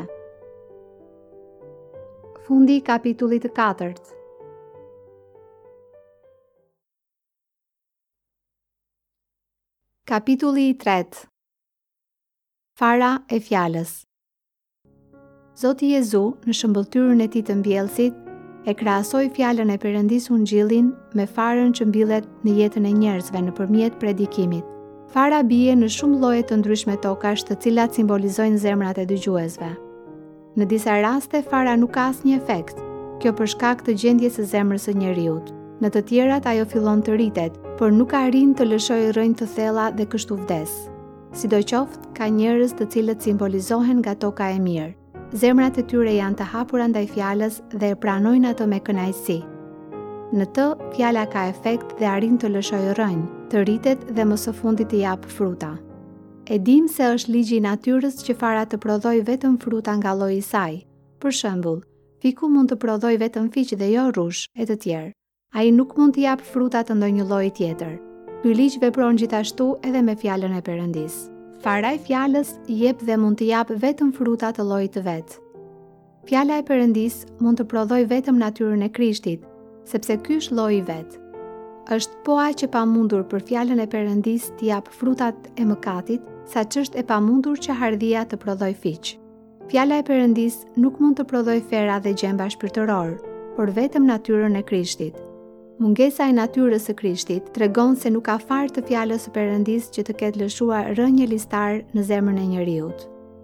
Fundi i kapitullit të katërt. Kapitulli i tretë. Fara e fjalës. Zoti Jezu, në shëmbëltyrën e tij të mbjellësit, e krahasoi fjalën e Perëndisë Ungjillin me farën që mbillet në jetën e njerëzve nëpërmjet predikimit. Fara bie në shumë lloje të ndryshme tokash, të cilat simbolizojnë zemrat e dëgjuesve. Në disa raste fara nuk ka asnjë efekt, kjo për shkak të gjendjes së zemrës së njeriut. Në të tjerat ajo fillon të rritet, por nuk arrin të lëshojë rrënjë të thella dhe kështu vdes. Sidoqoftë, ka njerëz të cilët simbolizohen nga toka e mirë. Zemrat e tyre janë të hapura ndaj fjalës dhe e pranojnë ato me kënaqësi. Në të, fjala ka efekt dhe arrin të lëshojë rrënjë, të rritet dhe më së fundit të japë fruta. E dim se është ligji i natyrës që fara të prodhojë vetëm fruta nga lloji i saj. Për shembull, fiku mund të prodhojë vetëm fiq dhe jo rrush e të tjerë. Ai nuk mund të japë fruta të ndonjë lloji tjetër. Ky ligj vepron gjithashtu edhe me fjalën e Perëndisë. Fara e fjalës jep dhe mund të japë vetëm fruta të llojit të vet. Fjala e Perëndisë mund të prodhojë vetëm natyrën e Krishtit, sepse ky është lloji i vet. Është po aq e pamundur për fjalën e Perëndisë të japë frutat e mëkatit, saqë është e pamundur që hardhia të prodhojë fiq. Fjala e Perëndisë nuk mund të prodhojë fera dhe gjemba shpirtëror, por vetëm natyrën e Krishtit. Mungesa e natyrës së Krishtit tregon se nuk ka fare të fjalës së Perëndisë që të ketë lëshuar rrënjë listar në zemrën e njeriut.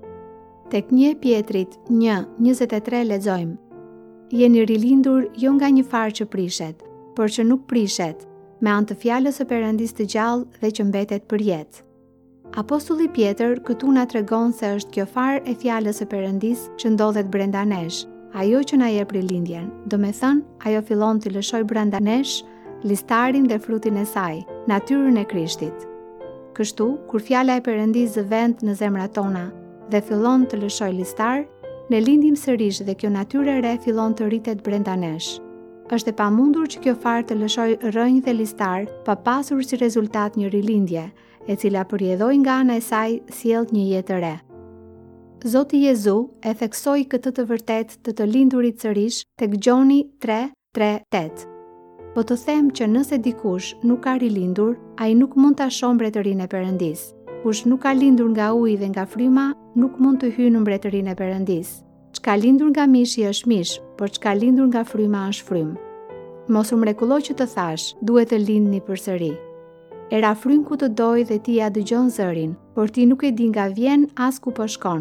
Tek një Pjetrit një njëzet e tre lexojmë: Jeni rilindur jo nga një farë që prishet, por që nuk prishet, me anë të fjalës së Perëndisë të gjallë dhe që mbetet për jetë. Apostulli Pjetër këtu na tregon se është kjo farë e fjalës së Perëndisë që ndodhet brenda nesh. Ajo që na jep rilindjen, do me thënë, ajo fillon të lëshoj brenda nesh listarin dhe frutin e saj, natyrën e Krishtit. Kështu, kur fjala e Perëndisë zë vend në zemrat tona dhe fillon të lëshoj listar, ne lindim sërish dhe kjo natyrë e re fillon të rritet brenda nesh. Është e pamundur që kjo farë të lëshoj rrënjë dhe listar pa pasur si rezultat një rilindje, e cila përjedhoi nga ana e saj sjell një jetë të re. Zoti Jezu e theksoi këtë të vërtet të të lindurit sërish tek Gjoni tre tre tetë. Po të them që nëse dikush nuk ka rilindur, ai nuk mund ta shohë mbretërinë e Perëndisë. Kush nuk ka lindur nga uji dhe nga fryma, nuk mund të hyjë në mbretërinë e Perëndisë. Çka lindur nga mishi është mish, por çka lindur nga fryma është frym. Mos u mrekullo që të thash, duhet të lindni përsëri. Era frym ku të doj dhe ti ja dëgjon zërin, por ti nuk e di nga vjen as ku po shkon.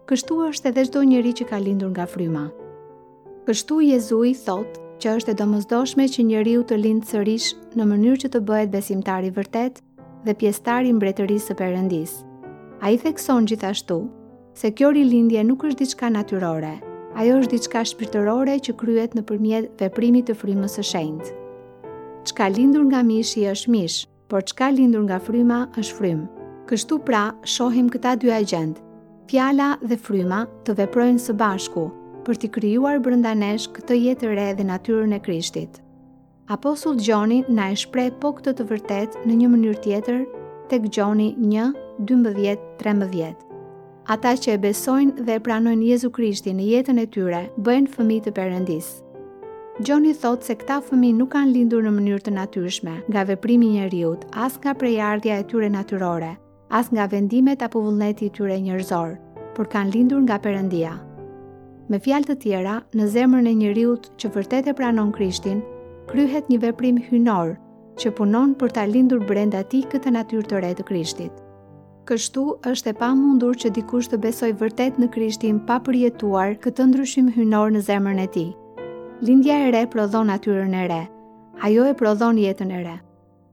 Kështu është edhe çdo njeri që ka lindur nga fryma. Kështu Jezui thotë që është e domosdoshme që njeriu të lindë sërish në mënyrë që të bëhet besimtar i vërtet dhe pjesëtar i mbretërisë së Perëndisë. Ai thekson gjithashtu se kjo rilindje nuk është diçka natyrore, ajo është diçka shpirtërore që kryhet nëpërmjet veprimit të frymës së shenjtë. Çka lindur nga mishi është mish, por çka lindur nga fryma është frymë. Kështu pra, shohim këta dy agjend, fjala dhe fryma të veprojnë së bashku për t'i krijuar brenda nesh këtë jetë të re dhe natyrën e Krishtit. Apostull Gjoni na e shpreh po këtë të vërtet në një mënyrë tjetër tek Gjoni një, dymbëdhjetë, trembëdhjetë. Ata që e besojnë dhe e pranojnë Jezu Krishtin në jetën e tyre bëhen fëmijë të Perëndisë. Gjoni thot se këta fëmijë nuk kanë lindur në mënyrë të natyrshme nga veprimi i njerëzit, as nga prejardhja e tyre natyrore, as nga vendimet apo vullneti i tyre njerëzor, por kanë lindur nga Perëndia. Me fjalë të tjera, në zemrën e njeriut që vërtet e pranon Krishtin, kryhet një veprim hynor që punon për ta lindur brenda tij këtë natyrë të re të Krishtit. Kështu është e pamundur që dikush të besojë vërtet në Krishtin pa përjetuar këtë ndryshim hynor në zemrën e tij. Lindja e re prodhon natyrën e re, ajo e prodhon jetën e re.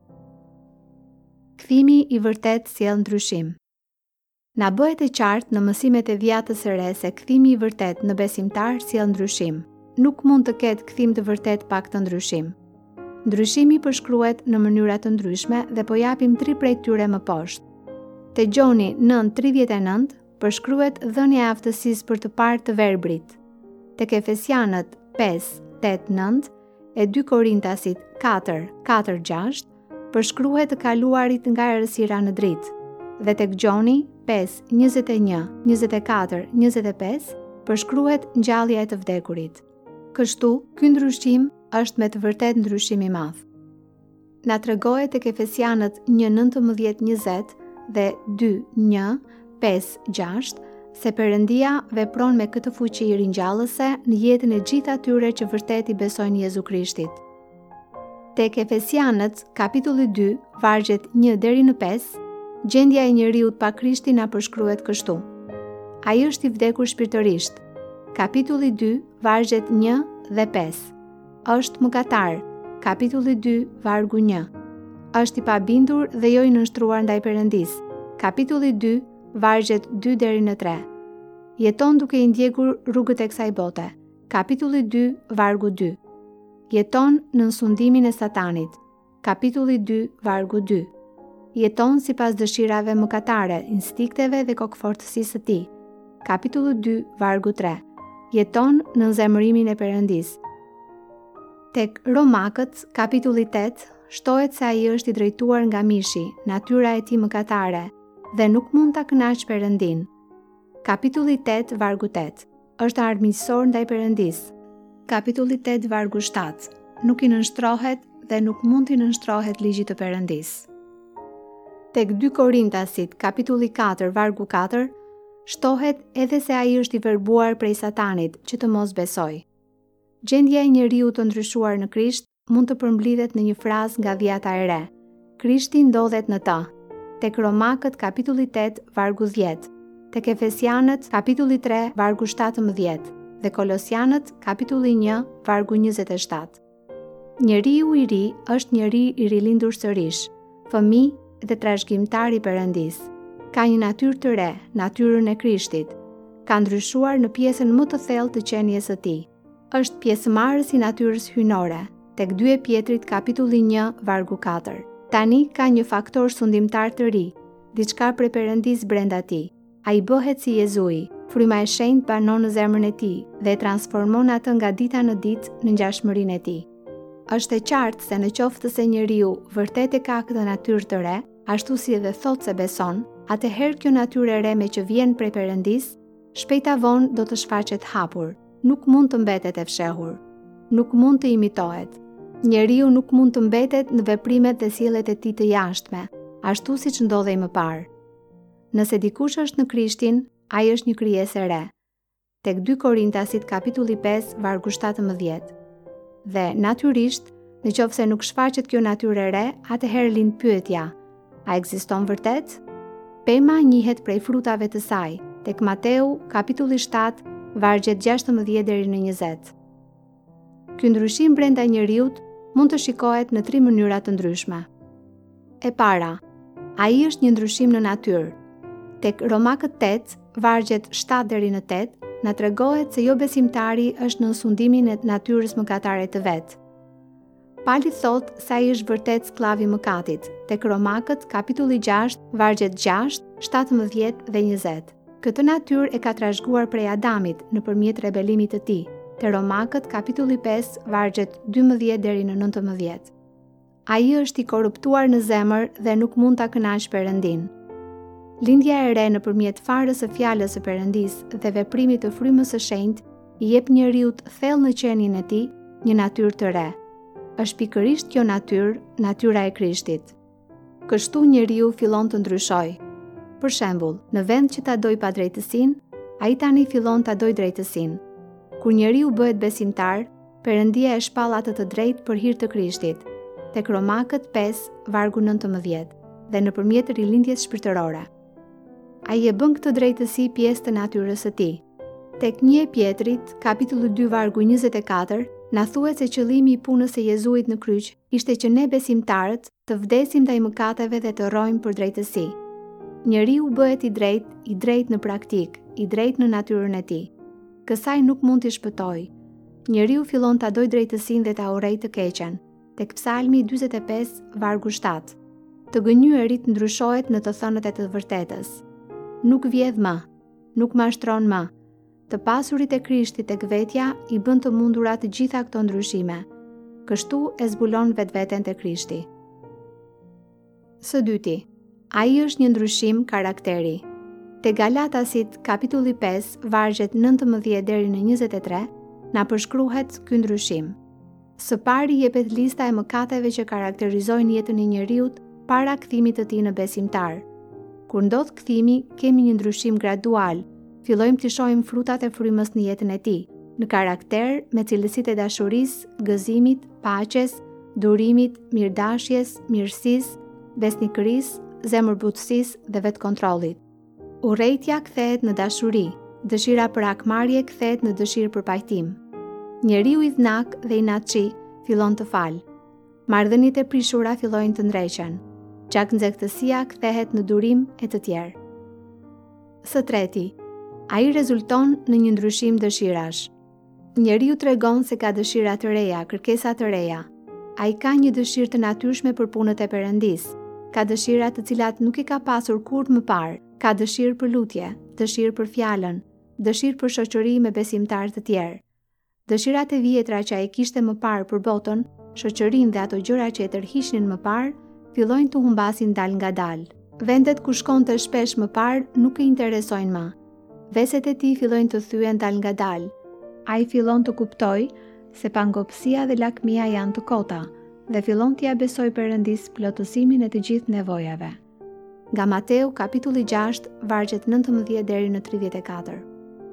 Kthimi i vërtet sjell ndryshim. Na bëhet e qartë në mësimet e vjatës së re se kthimi i vërtet në besimtar sjell ndryshim. Nuk mund të ketë kthim të vërtet pa këtë ndryshim. Ndryshimi përshkruhet në mënyra të ndryshme dhe po japim tri prej tyre më poshtë. Te Gjoni nëntë tridhjetë e nëntë përshkruhet dhënia e aftësisë për të parë të verbrit. Tek Efesianët pesë tetë nëntë e dy Korintasit katër katër gjashtë përshkruhet të kaluarit nga errësira në dritë. Dhe tek Gjoni pesë njëzet e një, njëzet e katër, njëzet e pesë përshkruhet ngjallja e të vdekurit. Kështu, ky ndryshim është me të vërtet ndryshim i madh. Na tregohet tek Efesianët një nëntëmbëdhjetë njëzet dhe dy një pesë gjashtë se Perëndia vepron me këtë fuqi ringjallëse në jetën e gjithë atyre që vërtet i besojnë Jezu Krishtit. Tek Efesianët kapitulli dy, vargjet një deri në pesë, gjendja e njeriut pa Krishtin na përshkruhet kështu. Ai është i vdekur shpirtërisht. Kapitulli dy, vargjet një dhe pesë. Është mëkatar. Kapitulli dy, vargu një. Është i pabindur dhe jo i nënshtruar ndaj Perëndisë. Kapitulli dy, vargjet dy deri në tre. Jeton duke i ndjekur rrugët e kësaj bote. Kapitulli dy, vargu dy. Jeton në sundimin e Satanit. Kapitulli dy, vargu dy. Jeton sipas dëshirave mëkatare, instinkteve dhe kokëfortësisë së tij. Kapitulli dy, vargu tre. Jeton në zemërimin e Perëndisë. Tek Romakët, kapitulli tetë, shtohet se ai është i drejtuar nga mishi, natyra e tij mëkatare, dhe nuk mund ta kënaqë Perëndin. Kapitulli tetë, vargu tetë. Është armiqësor ndaj Perëndisë. Kapitulli tetë, vargu shtatë. Nuk i nënshtrohet dhe nuk mund t'i nënshtrohet ligjit të Perëndisë. Tek dy Korintasit, kapitulli katër, vargu katër, shtohet edhe se ai është i verbuar prej Satanit që të mos besoj. Gjendja e njeriu të ndryshuar në Krisht mund të përmblidhet në një frazë nga Dhjata e Re. Krishti ndodhet në të. Tek Romakët kapitulli tetë, vargu dhjetë. Tek Efesianët kapitulli tre, vargu shtatëmbëdhjetë dhe Kolosianët kapitulli një, vargu njëzet e shtatë. Njeriu i ri është njeri i rilindur sërish, fëmijë dhe trashëgimtar i Perëndisë. Ka një natyrë të re, natyrën e Krishtit. Ka ndryshuar në pjesën më të thellë të qenies së tij. Është pjesëmarrës i natyrës hynore, tek dy Pjetrit kapitulli një, vargu katër. Tani ka një faktor sundimtar të ri, diçka prej Perëndisë brenda tij. Ai bëhet si Jezui, fryma e shenjtë banon në zemrën e tij dhe e transformon atë nga dita në ditë në ngjashmërinë e tij. Është e qartë se në qoftë se njeriu vërtet e ka këtë natyrë të re, ashtu si edhe thot se beson, atëherë kjo natyrë e re me që vjen prej Perëndisë, shpejta vonë do të shfaqet hapur, nuk mund të mbetet e fshehur, nuk mund të imitohet. Njeriu nuk mund të mbetet në veprimet dhe sjelljet e tij të jashtme, ashtu siç ndodhej më parë. Nëse dikush është në Krishtin, ai është një krijesë e re. Tek dy Korintasit kapitulli pesë, vargu shtatëmbëdhjetë. Dhe natyrisht, nëse nuk shfaqet kjo natyrë e re, atëherë lind pyetja: a ekziston vërtet? Pema njihet prej frutave të saj, tek Mateu, kapitulli shtatë, vargjet gjashtëmbëdhjetë deri në njëzet. Ky ndryshim brenda njeriut mund të shikohet në tri mënyra të ndryshme. E para, ai është një ndryshim në natyrë. Tek Romakët tetë, vargjet shtatë deri në tetë, na tregohet se jo besimtari është në sundimin e natyrës mëkatare të vet. Pali thot se ai është vërtet skllav i mëkatit, tek Romakët kapitulli gjashtë, vargjet gjashtë, shtatëmbëdhjetë dhe njëzet. Këtë natyrë e ka trashëguar prej Adamit nëpërmjet rebelimit të tij, te Romakët kapitulli pesë, vargjet dymbëdhjetë deri në nëntëmbëdhjetë. Ai është i korruptuar në zemër dhe nuk mund ta kënaqë Perëndin. Lindja e re nëpërmjet farës së fjalës së Perëndisë dhe veprimit të frymës së shenjtë i jep njeriut thellë në qenien e tij një natyrë të re. Është pikërisht kjo natyrë, natyra e Krishtit. Kështu njeriu fillon të ndryshojë. Për shembull, në vend që ta doj padrejtësinë, ai tani fillon ta doj drejtësinë. Kur njeriu bëhet besimtar, Perëndia e shpall atë të drejtë për hir të Krishtit. Tek Romakët pesë, vargu nëntëmbëdhjetë, dhe nëpërmjet rilindjes shpirtërore. Ai e bën këtë drejtësi pjesë të natyrës së tij. Tek një Pjetrit, kapitulli dy vargu njëzet e katër, na thuhet se qëllimi i punës së Jezuit në kryq ishte që ne besimtarët të vdesim ndaj mëkateve dhe të rrojmë për drejtësi. Njeriu bëhet i drejtë, i drejtë në praktik, i drejtë në natyrën e tij. Kësaj nuk mund t'i shpëtojë. Njeriu fillon ta dojë drejtësinë dhe ta urrejë të keqen. Tek Psalmi dyzet e pesë, vargu shtatë. Të gënjyerit ndryshohet në të thënët e të vërtetës. Nuk vjedh më, nuk mashtron më. Të pasurit e Krishtit tek vetja i bën të mundura të gjitha këto ndryshime. Kështu e zbulon vetveten te Krishti. Së dyti, ai është një ndryshim karakteri. Te Galatasit, kapitulli pesë, vargjet nëntëmbëdhjetë deri në njëzet e tre, na përshkruhet ky ndryshim. Së pari jepet lista e mëkateve që karakterizojnë jetën e njeriut para kthimit të tij në besimtar. Kur ndodh kthimi, kemi një ndryshim gradual. Fillojmë të shohim frutat e frymës në jetën e tij, në karakter, me cilësitë e dashurisë, gëzimit, paqes, durimit, mirëdashjes, mirësisë, besnikërisë, zemërbutësisë dhe vetkontrollit. Urrejtja kthehet në dashuri, dëshira për hakmarrje kthehet në dëshirë për pajtim. Njeriu i dhnak dhe i natçi fillon të fal. Marrëdhëniet e prishura fillojnë të ndreqen. Gjaknxektësia kthehet në durim e të tjerë. Së treti, ai rezulton në një ndryshim dëshirash. Njeriu tregon se ka dëshira të reja, kërkesa të reja. Ai ka një dëshirë të natyrshme për punët e Perëndisë, ka dëshira të cilat nuk i ka pasur kurrë më parë, ka dëshirë për lutje, dëshirë për fjalën, dëshirë për shoqëri me besimtarë të tjerë. Dëshirat e vjetra që ai kishte më parë për botën, shoqërinë dhe ato gjëra që e tërhiqnin më parë, fillojnë të humbasin dal nga dal. Vendet ku shkonte shpesh më parë nuk i interesojnë më. Veset e tij fillojnë të thyen dal nga dal. Ai fillon të kuptojë se pangopsia dhe lakmia janë të kota dhe fillon t'ia besojë Perëndisë plotësimin e të gjithë nevojave. Nga Mateu kapitulli gjashtë, vargjet nëntëmbëdhjetë deri në tridhjetë e katër.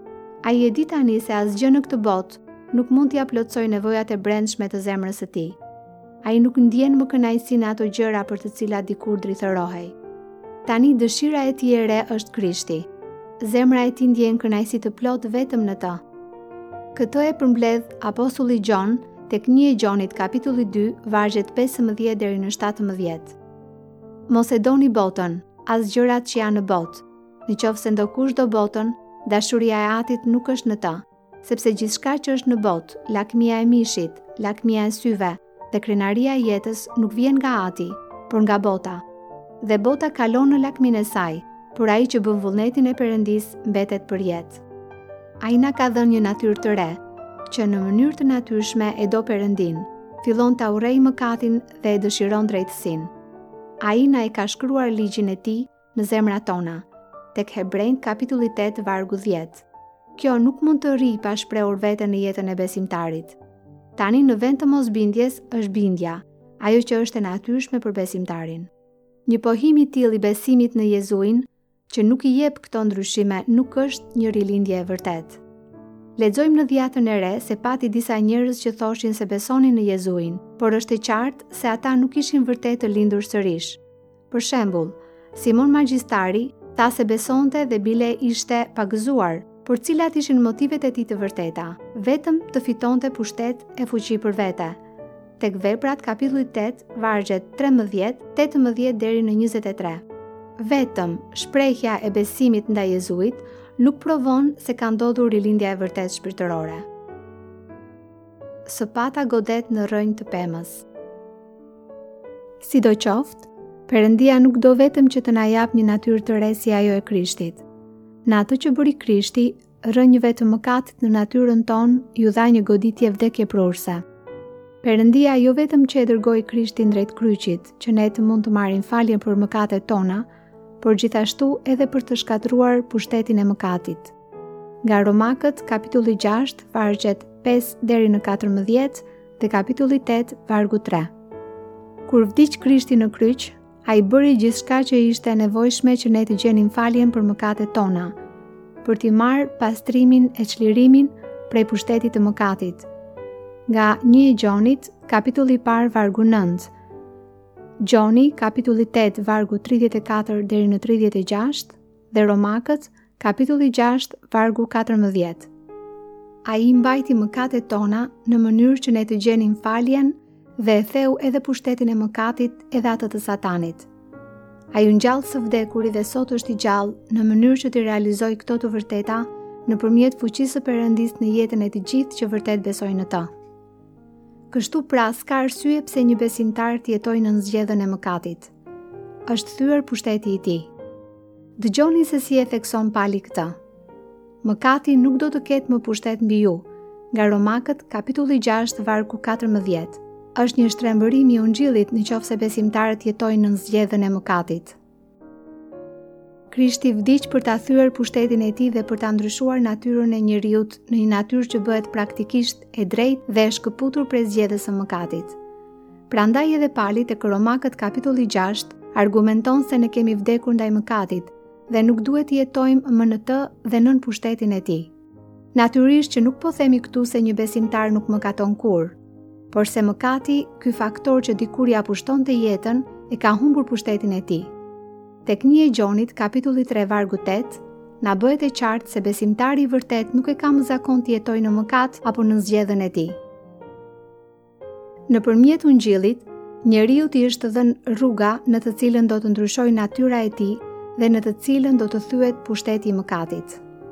Ai e di tani se asgjë në këtë botë nuk mund t'ia plotësojë nevojat e brendshme të zemrës së tij. Ai nuk ndjen më kënaqësi në ato gjëra për të cilat dikur drithërohej. Tani dëshira e tij e re është Krishti. Zemra e tij ndjen kënaqësi të plot vetëm në të. Këtë e përmbledh apostulli Gjon tek një Gjonit kapitulli dy, vargjet pesëmbëdhjetë deri në shtatëmbëdhjetë. Mos e doni botën, as gjërat që janë në botë. Nëse ndokush do botën, dashuria e Atit nuk është në të, sepse gjithçka që është në botë, lakmia e mishit, lakmia e syve dhe krenaria e jetës nuk vjen nga Ati, por nga bota. Dhe bota kalon në lakminë e saj, por ai që bën vullnetin e Perëndisë mbetet për jetë. Ai na ka dhënë një natyrë të re, që në mënyrë të natyrshme e do Perëndin, fillon ta urrejë mëkatin dhe e dëshiron drejtësinë. Ai na e ka shkruar ligjin e tij në zemrat tona, tek Hebrejt kapitulli tetë vargu dhjetë. Kjo nuk mund të rrijë pa shprehur veten në jetën e besimtarit. Tani në vend të mosbindjes është bindja, ajo që është e natyrshme për besimtarin. Një pohim i tillë i besimit në Jezuin, që nuk i jep këto ndryshime, nuk është një rilindje e vërtetë. Lexojmë në Dhjetën e Re se pati disa njerëz që thoshin se besonin në Jezuin, por është e qartë se ata nuk ishin vërtet të lindur sërish. Për shembull, Simon Magjistari Tha se besonte dhe bile ishte pagëzuar, por cilat ishin motivet e tij të vërteta? Vetëm të fitonte pushtet e fuqi për vete. Tek Veprat kapitulli tetë, vargjet tremëdhjetë, tetëmbëdhjetë deri në njëzet e tre. Vetëm shprehja e besimit ndaj Jezuit nuk provon se ka ndodhur rilindja e vërtetë shpirtërore. Sëpata godet në rrënjë të pemës. Sidoqoftë, Perëndia nuk do vetëm që të na jap një natyrë të re si ajo e Krishtit. Në atë që bëri Krishti, rrënjëve të mëkatit në natyrën tonë ju dha një goditje vdekjeprurse. Perëndia jo vetëm që e dërgoi Krishtin drejt kryqit, që ne të mund të marrim falje për mëkatet tona, por gjithashtu edhe për të shkatruar pushtetin e mëkatit. Nga Romakët, kapitulli gjashtë, vargjet pesë deri në katërmbëdhjetë dhe kapitulli tetë, vargu tre. Kur vdiq Krishti në kryq, ai bëri gjithçka që ishte nevojshme që ne të gjenim faljen për mëkatet tona, për t'i marrë pastrimin e çlirimin prej pushtetit të mëkatit. Nga një e Gjonit, kapitulli i parë, vargu nëntë. Gjoni, kapitulli tetë, vargu tridhjetë e katër deri në tridhjetë e gjashtë dhe Romakët, kapitulli gjashtë, vargu katërmbëdhjetë. Ai mbajti mëkatet tona në mënyrë që ne të gjenim faljen dhe e theu edhe pushtetin e mëkatit edhe atë të Satanit. Ai u ngjall së vdekuri dhe sot është i gjallë në mënyrë që të realizojë këto të vërteta nëpërmjet fuqisë së Perëndisë në jetën e të gjithë që vërtet besojnë në të. Kështu pra, s'ka arsye pse një besimtar të jetojë në zgjedhjen e mëkatit. Është thyer pushteti i tij. Dëgjoni se si e thekson Pali këtë. Mëkati nuk do të ketë më pushtet mbi ju. Nga Romakët, kapitulli gjashtë, vargu katërmbëdhjetë. Është një shtrembërim i Ungjillit nëse besimtarët jetojnë në zgjedhjen e mëkatit. Krishti vdiq për ta thyer pushtetin e tij dhe për ta ndryshuar natyrën e njerëzit në një natyrë që bëhet praktikisht e drejtë dhe e shkëputur prej zgjedhjes së mëkatit. Prandaj edhe Pali tek Romakët kapitulli gjashtë argumenton se ne kemi vdekur ndaj mëkatit dhe nuk duhet të jetojmë më në të dhe nën pushtetin e tij. Natyrisht që nuk po themi këtu se një besimtar nuk mëkaton kurrë, por se mëkati, ky faktor që dikur ja pushtonte jetën, e ka humbur pushtetin e tij. Tek një e Gjonit, kapitulli tre, vargu tetë, na bëhet e qartë se besimtari i vërtet nuk e ka më zakon të jetojë në mëkat apo në zgjedhjen e tij. Nëpërmjet Ungjillit, njeriu i është dhënë rruga në të cilën do të ndryshojë natyra e tij dhe në të cilën do të thyet pushteti i mëkatit.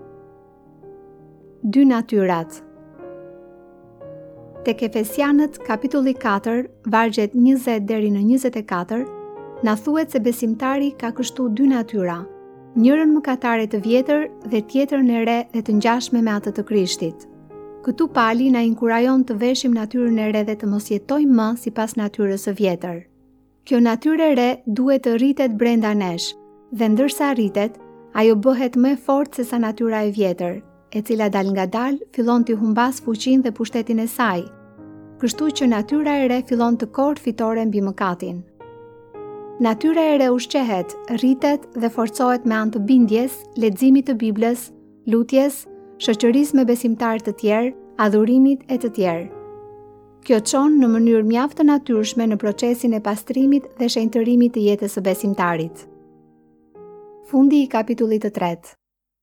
Dy natyrat. Tek Efesianët, kapitulli katër, vargjet njëzet deri në njëzet e katër, na thuhet se besimtari ka kështu dy natyra, njërën mëkatare të vjetër dhe tjetrën e re dhe të ngjashme me atë të Krishtit. Këtu Pali na inkurajon të veshim natyrën e re dhe të mos jetojmë më sipas natyrës së vjetër. Kjo natyrë e re duhet të rritet brenda nesh, dhe ndërsa rritet, ajo bëhet më e fortë se sa natyra e vjetër, e cila dal nga dal fillon të humbas fuqinë dhe pushtetin e saj, kështu që natyra e re fillon të korë fitore mbi mëkatin. Natyra e re ushqehet, rritet dhe forcohet me anë të bindjes, leximit të Biblës, lutjes, shoqërisë me besimtarë të tjerë, adhurimit e të tjerë. Kjo çon në mënyrë mjaft të natyrshme në procesin e pastrimit dhe shenjtërimit të jetës së besimtarit. Fundi i kapitullit të tretë.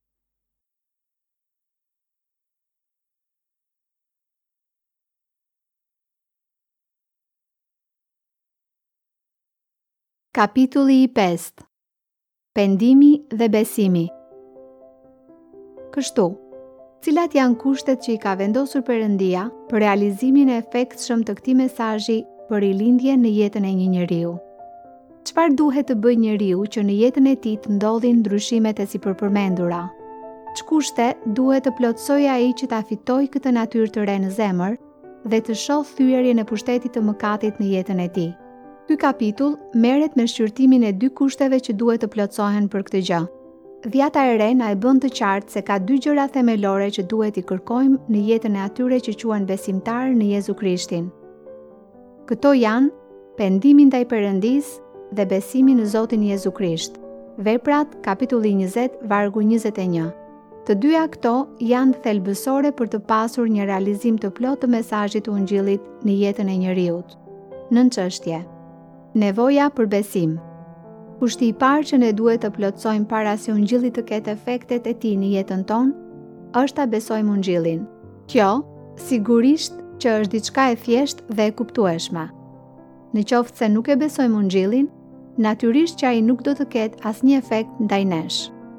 Kapitulli i pestë. Pendimi dhe besimi. Kështu, cilat janë kushtet që i ka vendosur Perëndia për realizimin e efektshëm të këtij mesazhi për rilindje në jetën e një njeriu? Çfarë duhet të bëjë njeriu që në jetën e tij të ndodhin ndryshimet e sipërpërmendura? Ç'kushte duhet të plotësojë ai që ta fitojë këtë natyrë të re në zemër dhe të shohë thyerjen e pushtetit të mëkatit në jetën e tij? Ky kapitull merret me shqyrtimin e dy kushteve që duhet të plotësohen për këtë gjë. Dhjata e re na e bën të qartë se ka dy gjëra themelore që duhet i kërkojmë në jetën e atyre që quhen besimtar në Jezu Krishtin. Këto janë pendimi ndaj Perëndisë dhe besimi në Zotin Jezu Krisht. Veprat, kapitulli njëzet, vargu njëzet e një. Të dyja këto janë thelbësore për të pasur një realizim të plotë të mesazhit të Ungjillit në jetën e njeriut. Nën çështje. Nevoja për besim. Kushti i parë që ne duhet të plotësojmë para se Ungjilli të ketë efektet e tij në jetën tonë, është ta besojmë Ungjillin. Kjo, sigurisht që është diçka e thjeshtë dhe e kuptueshme. Në qoftë se nuk e besojmë Ungjillin, natyrisht që ai nuk do të ketë asnjë efekt ndaj nesh.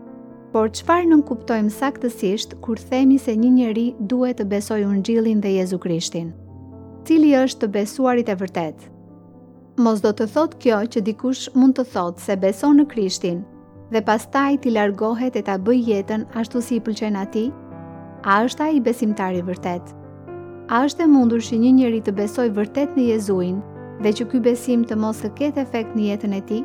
Por çfarë nën kuptojmë saktësisht kur themi se një njeri duhet të besojë Ungjillin dhe Jezu Krishtin? Cili është të besuarit e vërtet? Mos do të thotë kjo që dikush mund të thotë se beson në Krishtin dhe pastaj t'i largohet e ta bëjë jetën ashtu si i pëlqen atij? A është ai besimtar i vërtet? A është e mundur që një njeri të besojë vërtet në Jezuin dhe që ky besim të mos të ketë efekt në jetën e tij?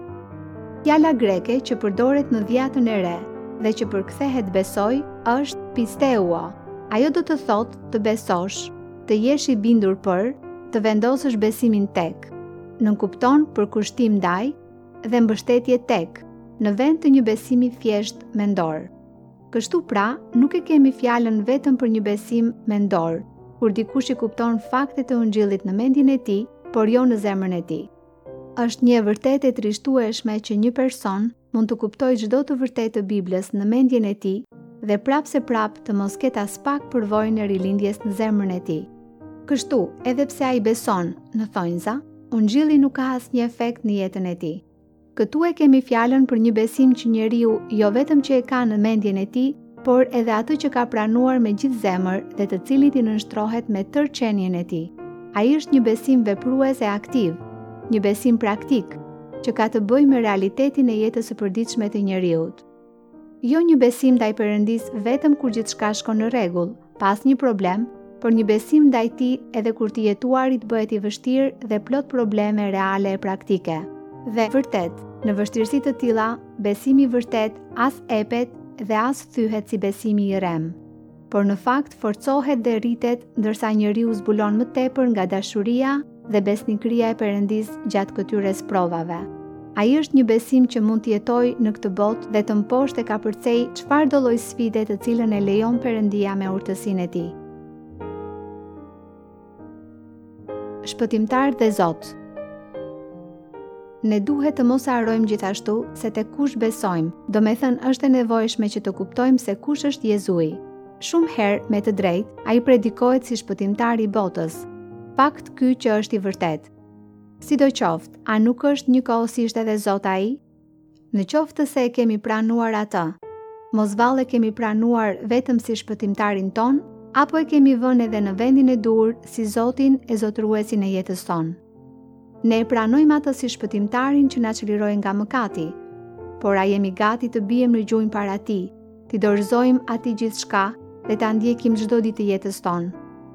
Fjala greke që përdoret në dhjatën e re dhe që përkthehet besoj është pisteuo. Ajo do të thotë të besosh, të jesh i bindur për, të vendosësh besimin tek. Nën kupton për kushtim ndaj dhe mbështetje tek, në vend të një besimi thjesht mendor. Kështu pra, nuk e kemi fjalën vetëm për një besim mendor, kur dikush i kupton faktet e Ungjillit në mendjen e tij, por jo në zemrën e tij. Është një e vërtetë e trishtueshme që një person mund të kuptojë çdo të vërtetë të Biblës në mendjen e tij dhe prapse prap të mos ketë as pak përvojën e rilindjes në zemrën e tij. Kështu, edhe pse ai beson në thonjza, Ungjilli nuk ka asnjë efekt në jetën e tij. Këtu e kemi fjalën për një besim që njeriu jo vetëm që e ka në mendjen e tij, por edhe atë që ka pranuar me gjithë zemër dhe të cilit i nënshtrohet me tërë qenien e tij. Ai është një besim veprues e aktiv, një besim praktik, që ka të bëjë me realitetin e jetës së përditshme të njeriut. Jo një besim ndaj Perëndis vetëm kur gjithçka shkon në rregull, pa asnjë problem, por një besim ndaj tij edhe kur të jetuarit bëhet i vështirë dhe plot probleme reale e praktike. Dhe vërtet, në vështirësi të tilla, besimi i vërtet as epet dhe as thyhet si besimi i rrem, por në fakt forcohet dhe rritet ndërsa njeriu zbulon më tepër nga dashuria dhe besnikëria e Perëndis gjatë këtyre provave. Ai është një besim që mund të jetojë në këtë botë dhe të mposhtë e kapërcej çfarëdo lloj sfide të cilën e lejon Perëndia me urtësinë e tij. Shpëtimtar dhe Zot. Ne duhet të mos harrojmë gjithashtu se tek kush besojmë, do me thënë është e nevojshme që të kuptojmë se kush është Jezui. Shumë herë, me të drejtë, ai predikohet si shpëtimtar i botës, fakt ky që është i vërtet. Sidoqoftë, a nuk është njëkohësisht edhe Zot ai? Në qoftë se e kemi pranuar atë, mos valle kemi pranuar vetëm si shpëtimtarin ton, apo e kemi vënë edhe në vendin e dur si Zotin e zotëruesin e jetës tonë. Ne e pranojmë atë si shpëtimtarin që na çliroi nga mëkati, por a jemi gati të bijem në gjunjë para tij, t'i dorëzojmë atij gjithçka dhe ta ndjekim çdo ditë të jetës tonë?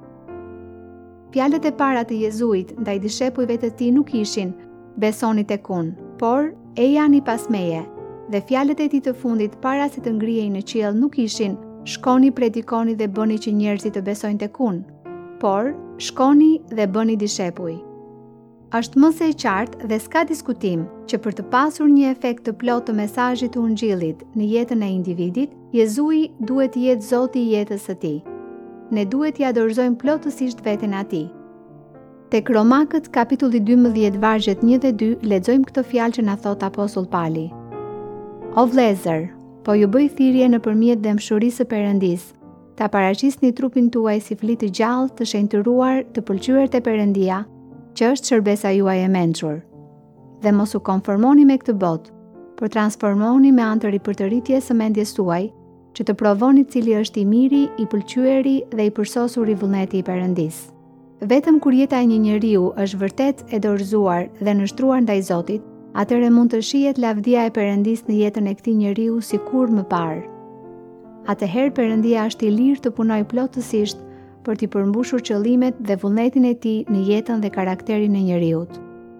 Fjalët e para të Jezuit ndaj dishepujve të tij nuk ishin besoni tek unë, por e jani pas meje, dhe fjalët e tij të fundit para se të ngrihej në qiell nuk ishin shkoni, predikoni dhe bëni që njerëzit të besojnë tek unë, por shkoni dhe bëni dishepuj. Është më se e qartë dhe s'ka diskutim që për të pasur një efekt të plotë të mesazhit të Ungjillit në jetën e individit, Jezui duhet të jetë Zoti i jetës së tij. Ne duhet t'i adorzojmë plotësisht veten atij. Tek Romakët kapitulli dymbëdhjetë vargjet një dhe dy lexojmë këtë fjalë që na thot apostulli Pali. O vëllezër, po ju bëj thirrje nëpërmjet dëmshurisë së Perëndis, ta paraqisni trupin tuaj si flit të gjallë, të shenjtëruar, të pëlqyer te Perëndia, që është shërbesa juaj e mençur. Dhe mos u konformoni me këtë botë, por transformohuni me anë të ripërtëritjes së mendjes tuaj, që të provoni cili është i miri, i pëlqyeri dhe i përsosuri vullneti i Perëndis. Vetëm kur jeta e një njeriu është vërtet e dorëzuar dhe nështruar ndaj Zotit, atëre mund të shihet lavdia e Perëndis në jetën e këtij njeriu si kur më parë. Atëherë Perëndia është i lirë të punojë plotësisht për t'i përmbushur qëllimet dhe vullnetin e tij në jetën dhe karakterin e njeriut.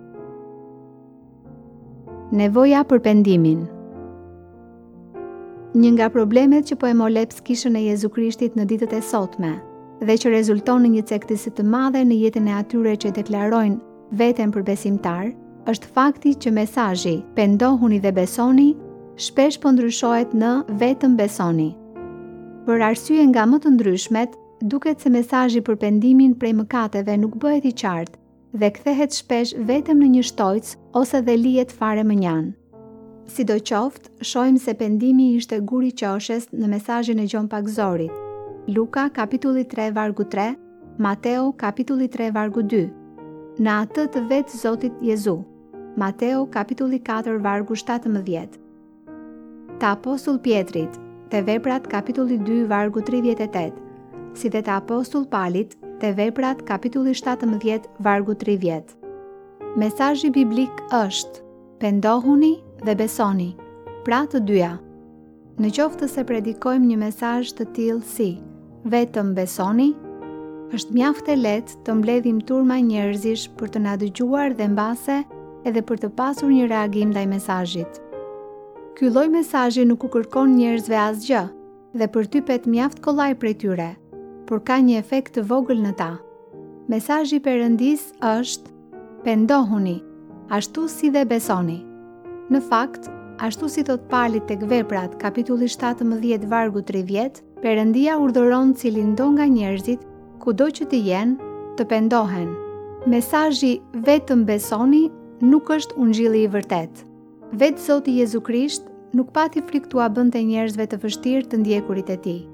Nevoja për pendimin. Një nga problemet që po e moleps kishën e Jezu Krishtit në ditët e sotme, dhe që rezulton në një cektësi të madhe në jetën e atyre që deklarojnë veten për besimtar, është fakti që mesazhi pendohuni dhe besoni shpesh po ndryshohet në vetëm besoni. Për arsye nga më të ndryshmet, duket se mesazhi për pendimin prej mëkateve nuk bëhet i qartë dhe kthehet shpesh vetëm në një shtojc ose dhe lihet fare më njan. Sidoqoftë, shohim se pendimi ishte guri i qoshes në mesazhin e Gjon Pagzorit. Luka kapitulli tre vargu tre, Mateo kapitulli tre vargu dy. Në atë të vetë Zotit Jezu. Mateo kapitulli katër vargu shtatëmbëdhjetë. Të apostull Pjetrit, te Veprat kapitulli dy vargu tridhjetë e tetë, si dhe të apostull Palit, te Veprat kapitulli shtatëmbëdhjetë vargu tridhjetë. Mesazhi biblik është: pendohuni dhe besoni, pra të dyja. Në qoftë se predikojmë një mesazh të tillë si vetëm besoni, është mjaft e lehtë të mbledhim turma njerëzish për të na dëgjuar dhe mbase edhe për të pasur një reagim ndaj mesazhit. Ky lloj mesazhi nuk u kërkon njerëzve asgjë dhe përtypet mjaft kollaj prej tyre, por ka një efekt të vogël në ta. Mesazhi i Perëndis është: pendohuni, ashtu si dhe besoni. Në fakt, ashtu si thot Pali tek Veprat, kapitulli shtatëmbëdhjetë vargu tridhjetë, Perëndia urdhëron cilin do nga njerëzit, kudo që të jenë, të pendohen. Mesazhi vetëm besoni nuk është ungjilli i vërtet. Vetë Zoti Jezu Krisht nuk pati frikë t'ua bënte njerëzve të vështirë të ndjekurit e tij.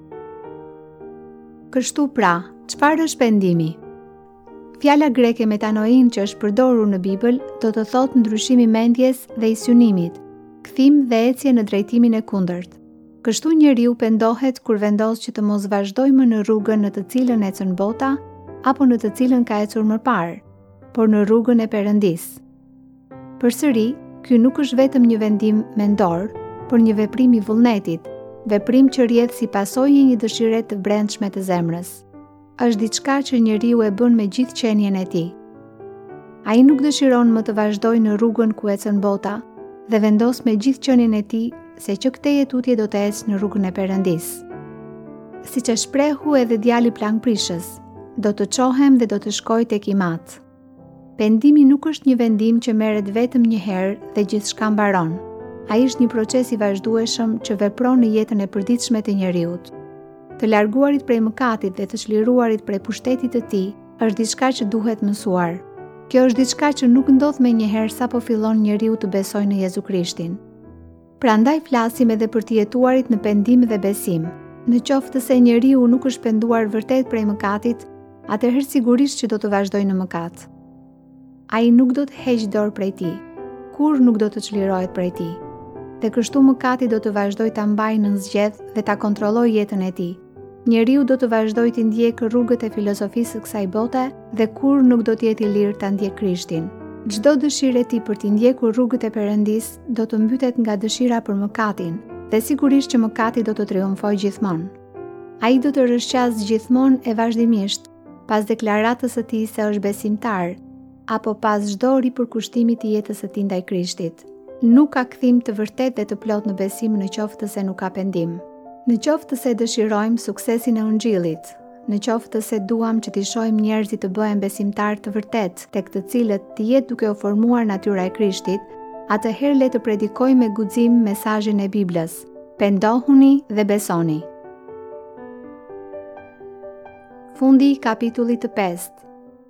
Kështu pra, çfarë është pendimi? Fjala greke metanoin që është përdorur në Bibël do të thotë ndryshimi mendjes dhe i synimit, kthim dhe ecje në drejtimin e kundërt. Kështu njeriu pendohet kur vendos që të mos vazhdojë më në rrugën në të cilën ecën bota apo në të cilën ka ecur më parë, por në rrugën e Perëndisë. Përsëri, ky nuk është vetëm një vendim mendor, por një veprim i vullnetit, veprim që rrjedh si pasojë një dëshire të brendshme të zemrës. Është diçka që njeriu e bën me gjithë qenien e tij. Ai nuk dëshiron më të vazhdojë në rrugën ku ecën bota dhe vendos me gjithë qenien e tij se që këtë jetutje do të ecë në rrugën e Perëndisë. Siç e shprehu edhe djali Plangprishës, do të çohem dhe do të shkoj tek i mat. Pendimi nuk është një vendim që merret vetëm një herë dhe gjithçka mbaron. Ai është një proces i vazhdueshëm që vepron në jetën e përditshme të njeriut. Të larguarit prej mëkatit dhe të çliruarit prej pushtetit të tij është diçka që duhet mësuar. Kjo është diçka që nuk ndodh me njëherë sapo fillon njeriu të besojë në Jezu Krishtin. Prandaj flasim edhe për të jetuarit në pendim dhe besim. Në qoftë se njeriu nuk është penduar vërtet prej mëkatit, atëherë sigurisht që do të vazhdojë në mëkat. Ai nuk do të heqë dorë prej tij, kur nuk do të çlirohet prej tij. Dhe kështu mëkati do të vazhdojë ta mbajë në zgjedh dhe ta kontrollojë jetën e tij. Njeriu do të vazhdojë të ndjekë rrugët e filozofisë së kësaj bote dhe kur nuk do të jetë i lirë ta ndjekë Krishtin. Çdo dëshirë e tij për të ndjekur rrugët e Perëndisë do të mbytet nga dëshira për mëkatin, dhe sigurisht që mëkati do të triumfojë gjithmonë. Ai do të rrëshqasë gjithmonë e vazhdimisht, pas deklaratës së tij se është besimtar, apo pas çdo ripërkushtimi të jetës së tij ndaj Krishtit. Nuk ka kthim të vërtet dhe të plot në besim në qoftë se nuk ka pendim. Në qoftë se dëshirojmë suksesin e Ungjillit, në qoftë se duam që t'i shohim njerëzit të bëhen besimtar të vërtet, tek të cilët të jetë duke u formuar natyra e Krishtit, atëherë le të predikojmë me guxim mesazhin e Biblës: pendohuni dhe besoni. Fundi i kapitullit të pestë.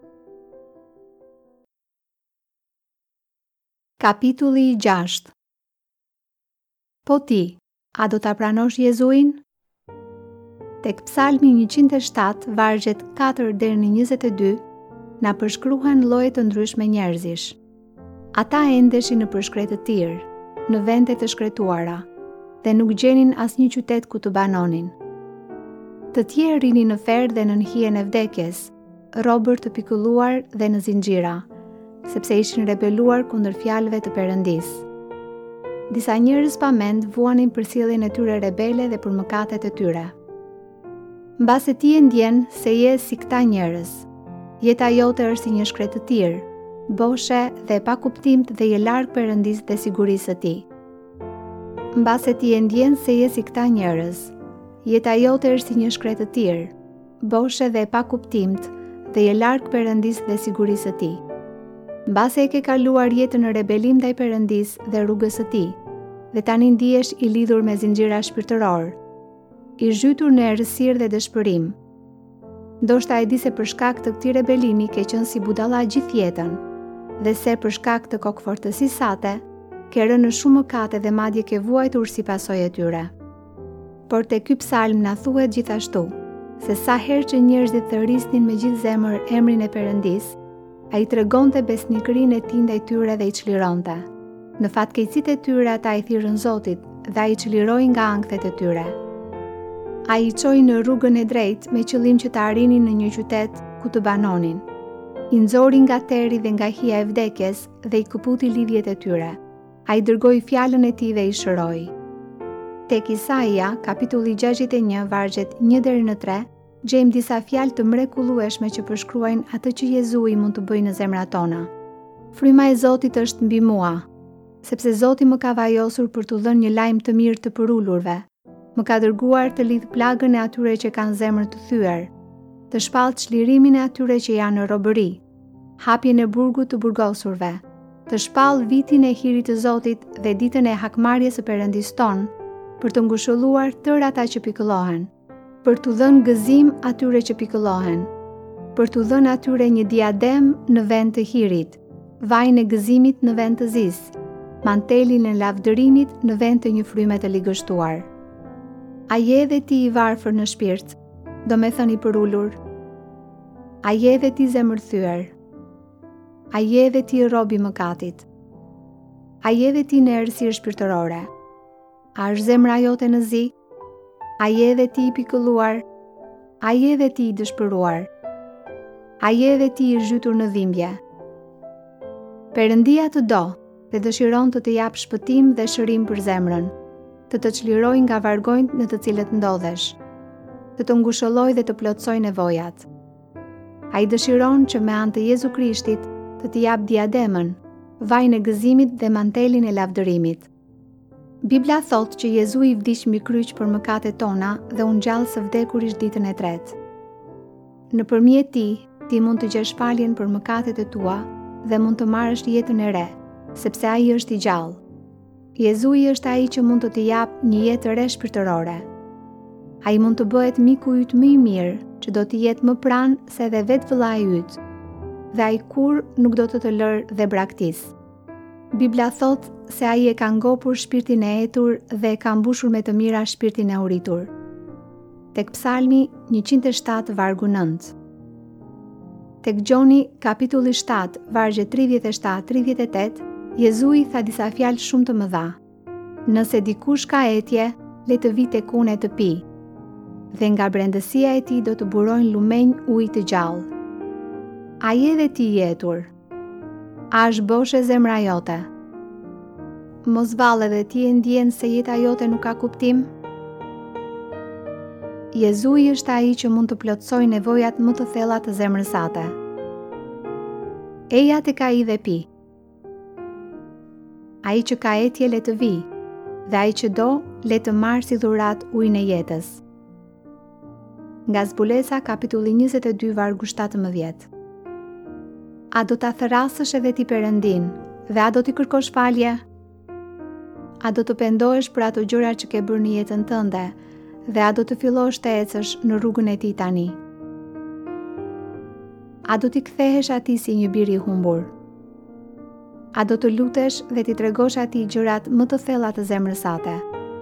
Kapitulli i gjashtë. Po ti, a do ta pranosh Jezuin? Tek Psalmi njëqind e shtatë, vargjet katër deri në njëzet e dy, na përshkruhen lloje të ndryshme njerëzish. Ata endeshin në përshkret të tirë, në vende të shkretuara, dhe nuk gjenin asnjë qytet ku të banonin. Të tjerë rinin në ferë dhe në hijen e vdekjes, robër të pikulluar dhe në zinxhira, sepse ishin rebeluar kundër fjalëve të Perëndisë. Disa njerëz pa mend vuanin për sjelljen e tyre rebele dhe për mëkatet e tyre. Mbase ti e ndjen se je si këta njerëz. Jeta jote është si një shkret të tirë, boshe dhe e pa kuptimt dhe je larg Perëndisë dhe sigurisë së tij. Mbase ti e ndjen se je si këta njerëz. Jeta jote është si një shkret të tirë, boshe dhe e pa kuptimt dhe je larg Perëndisë dhe sigurisë së tij. Mbase e ke kaluar jetën në rebelim ndaj Perëndisë dhe rrugës së tij, dhe tani ndihesh i lidhur me zinxhira shpirtëror, i zhytur në errësirë dhe dëshpërim. Ndoshta e di se për shkak të këtij rebelimi ke qenë si budalla gjithë jetën, dhe se për shkak të kokëfortësisë sate, ke rënë në shumë mëkate dhe madje ke vuajtur si pasojë e tyre. Por te ky psalm na thuhet gjithashtu se sa herë që njerëzit thërrisnin me gjithë zemër emrin e Perëndis, ai tregonte besnikërinë e tij ndaj tyre dhe i çlironte. Në fatkeqësitë e tyre ata i thirrën Zotit dhe ai çliroi nga ankthjet e tyre. Ai i çoi në rrugën e drejtë me qëllim që të arrinin në një qytet ku të banonin. I nxori nga teri dhe nga hija e vdekjes dhe i këputi lidhjet e tyre. Ai dërgoi fjalën e tij dhe i shëroi. Tek Isaia, kapitulli gjashtëdhjetë e një, vargjet një deri në tre, gjejmë disa fjalë të mrekullueshme që përshkruajnë atë që Jezui mund të bëjë në zemrat tona. Fryma e Zotit është mbi mua, sepse Zoti më ka vajosur për t'u dhënë një lajm të mirë të përulurve. Më ka dërguar të lidh plagën e atyre që kanë zemrën të thyer, të shpall çlirimin e atyre që janë në robëri, hapjen e burgut të burgosurve, të shpall vitin e hirit të Zotit dhe ditën e hakmarrjes së Perëndis ton, për të ngushëlluar tërë ata që pikëllohen, për t'u dhënë gëzim atyre që pikëllohen, për t'u dhënë atyre një diadem në vend të hirit, vajin e gëzimit në vend të zis, mantelin e lavdërimit në vend të një fryme të ligështuar. A je edhe ti i varfër në shpirt, do me thënë i përulur? A je edhe ti zemërthyer? A je edhe ti rob i mëkatit? A je edhe ti në errësirë shpirtërore? A është zemra jote në zi? A je edhe ti i pikëlluar? A je edhe ti i dëshpëruar? A je edhe ti i zhytur në dhimbje? Perëndia të do dhe dëshiron të të jap shpëtim dhe shërim për zemrën, të të çliroj nga vargonjt në të cilët ndodhesh, të të ngushëlloj dhe të plotësoj nevojat. Ai dëshiron që me anë të Jezu Krishtit të të jap diademën, vajin e gëzimit dhe mantelin e lavdërimit. Bibla thot që Jezu i vdiq mbi kryq për mëkatet tona dhe u ngjall së vdekurit ditën e tretë. Nëpërmjet tij, ti mund të gjesh faljen për mëkatet e tua dhe mund të marrësh jetën e re, sepse ai është i gjallë. Jezui është ai që mund të të jap një jetë të re shpirtërore. Ai mund të bëhet miku yt më i mirë, që do të jetë më pranë se edhe vetë vëllai yt, dhe ai kur nuk do të të lërë dhe braktis. Bibla thot se ai e ka ngopur shpirtin e etur dhe e ka mbushur me të mira shpirtin e uritur. Tek Psalmi njëqind e shtatë vargu nëntë. Tek Gjoni kapitulli shtatë vargje tridhjetë e shtatë tridhjetë e tetë, Jezui tha disa fjalë shumë të mëdha. Nëse dikush ka etje, le të vi tek unë e të pi, dhe nga brendësia e tij do të burojnë lumenj ujë të gjallë. A je edhe ti i etur? A është boshe zemra jote? Mos valle dhe ti e ndjen se jeta jote nuk ka kuptim? Jezui është ai që mund të plotësojë nevojat më të thella të zemrës sate. Eja tek ai dhe pi. Ai që ka etje le të vi, dhe ai që do le të marrë si dhurat ujin e jetës. Nga Zbulesa kapitulli njëzet e dy vargu shtatëmbëdhjetë. A do ta therrasësh edhe ti Perëndin, dhe a do t'i kërkosh falje? A do të pendohesh për ato gjëra që ke bërë në jetën tënde, dhe a do të fillosh të ecësh në rrugën e tij tani? A do t'i kthehesh atij si një bir i humbur? A do të lutesh dhe t'i tregosh atij gjërat më të thella të zemrës sate?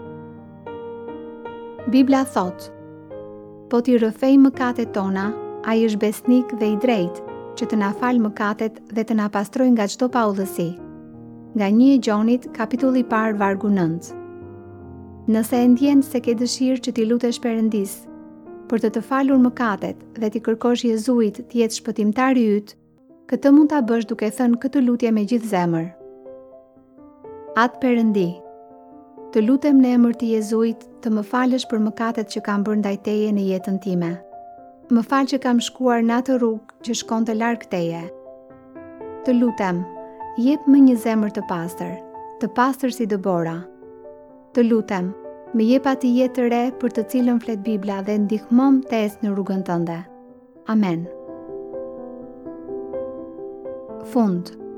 Bibla thot: po t'i rrëfej mëkatet tona, ai është besnik dhe i drejtë, që të na falë mëkatet dhe të na pastroj nga çdo paullësi. Nga një e Gjonit, kapitulli i parë vargu nëntë. Nëse e ndjen se ke dëshirë që t'i lutesh Perëndis për të të falur mëkatet dhe t'i kërkosh Jezuit të jetë shpëtimtari yt, këtë mund ta bësh duke thënë këtë lutje me gjithë zemër. Atë Perëndi, të lutem në emër të Jezuit të më falësh për mëkatet që kam bërë ndaj teje në jetën time. Më fal që kam shkuar në atë rrugë që shkonte larg teje. Të lutem, jep më një zemër të pastër, të pastër si Debora. Të lutem, më jep atë jetë të re për të cilën flet Bibla dhe ndihmom të ecë në rrugën tënde. Amen. Fund.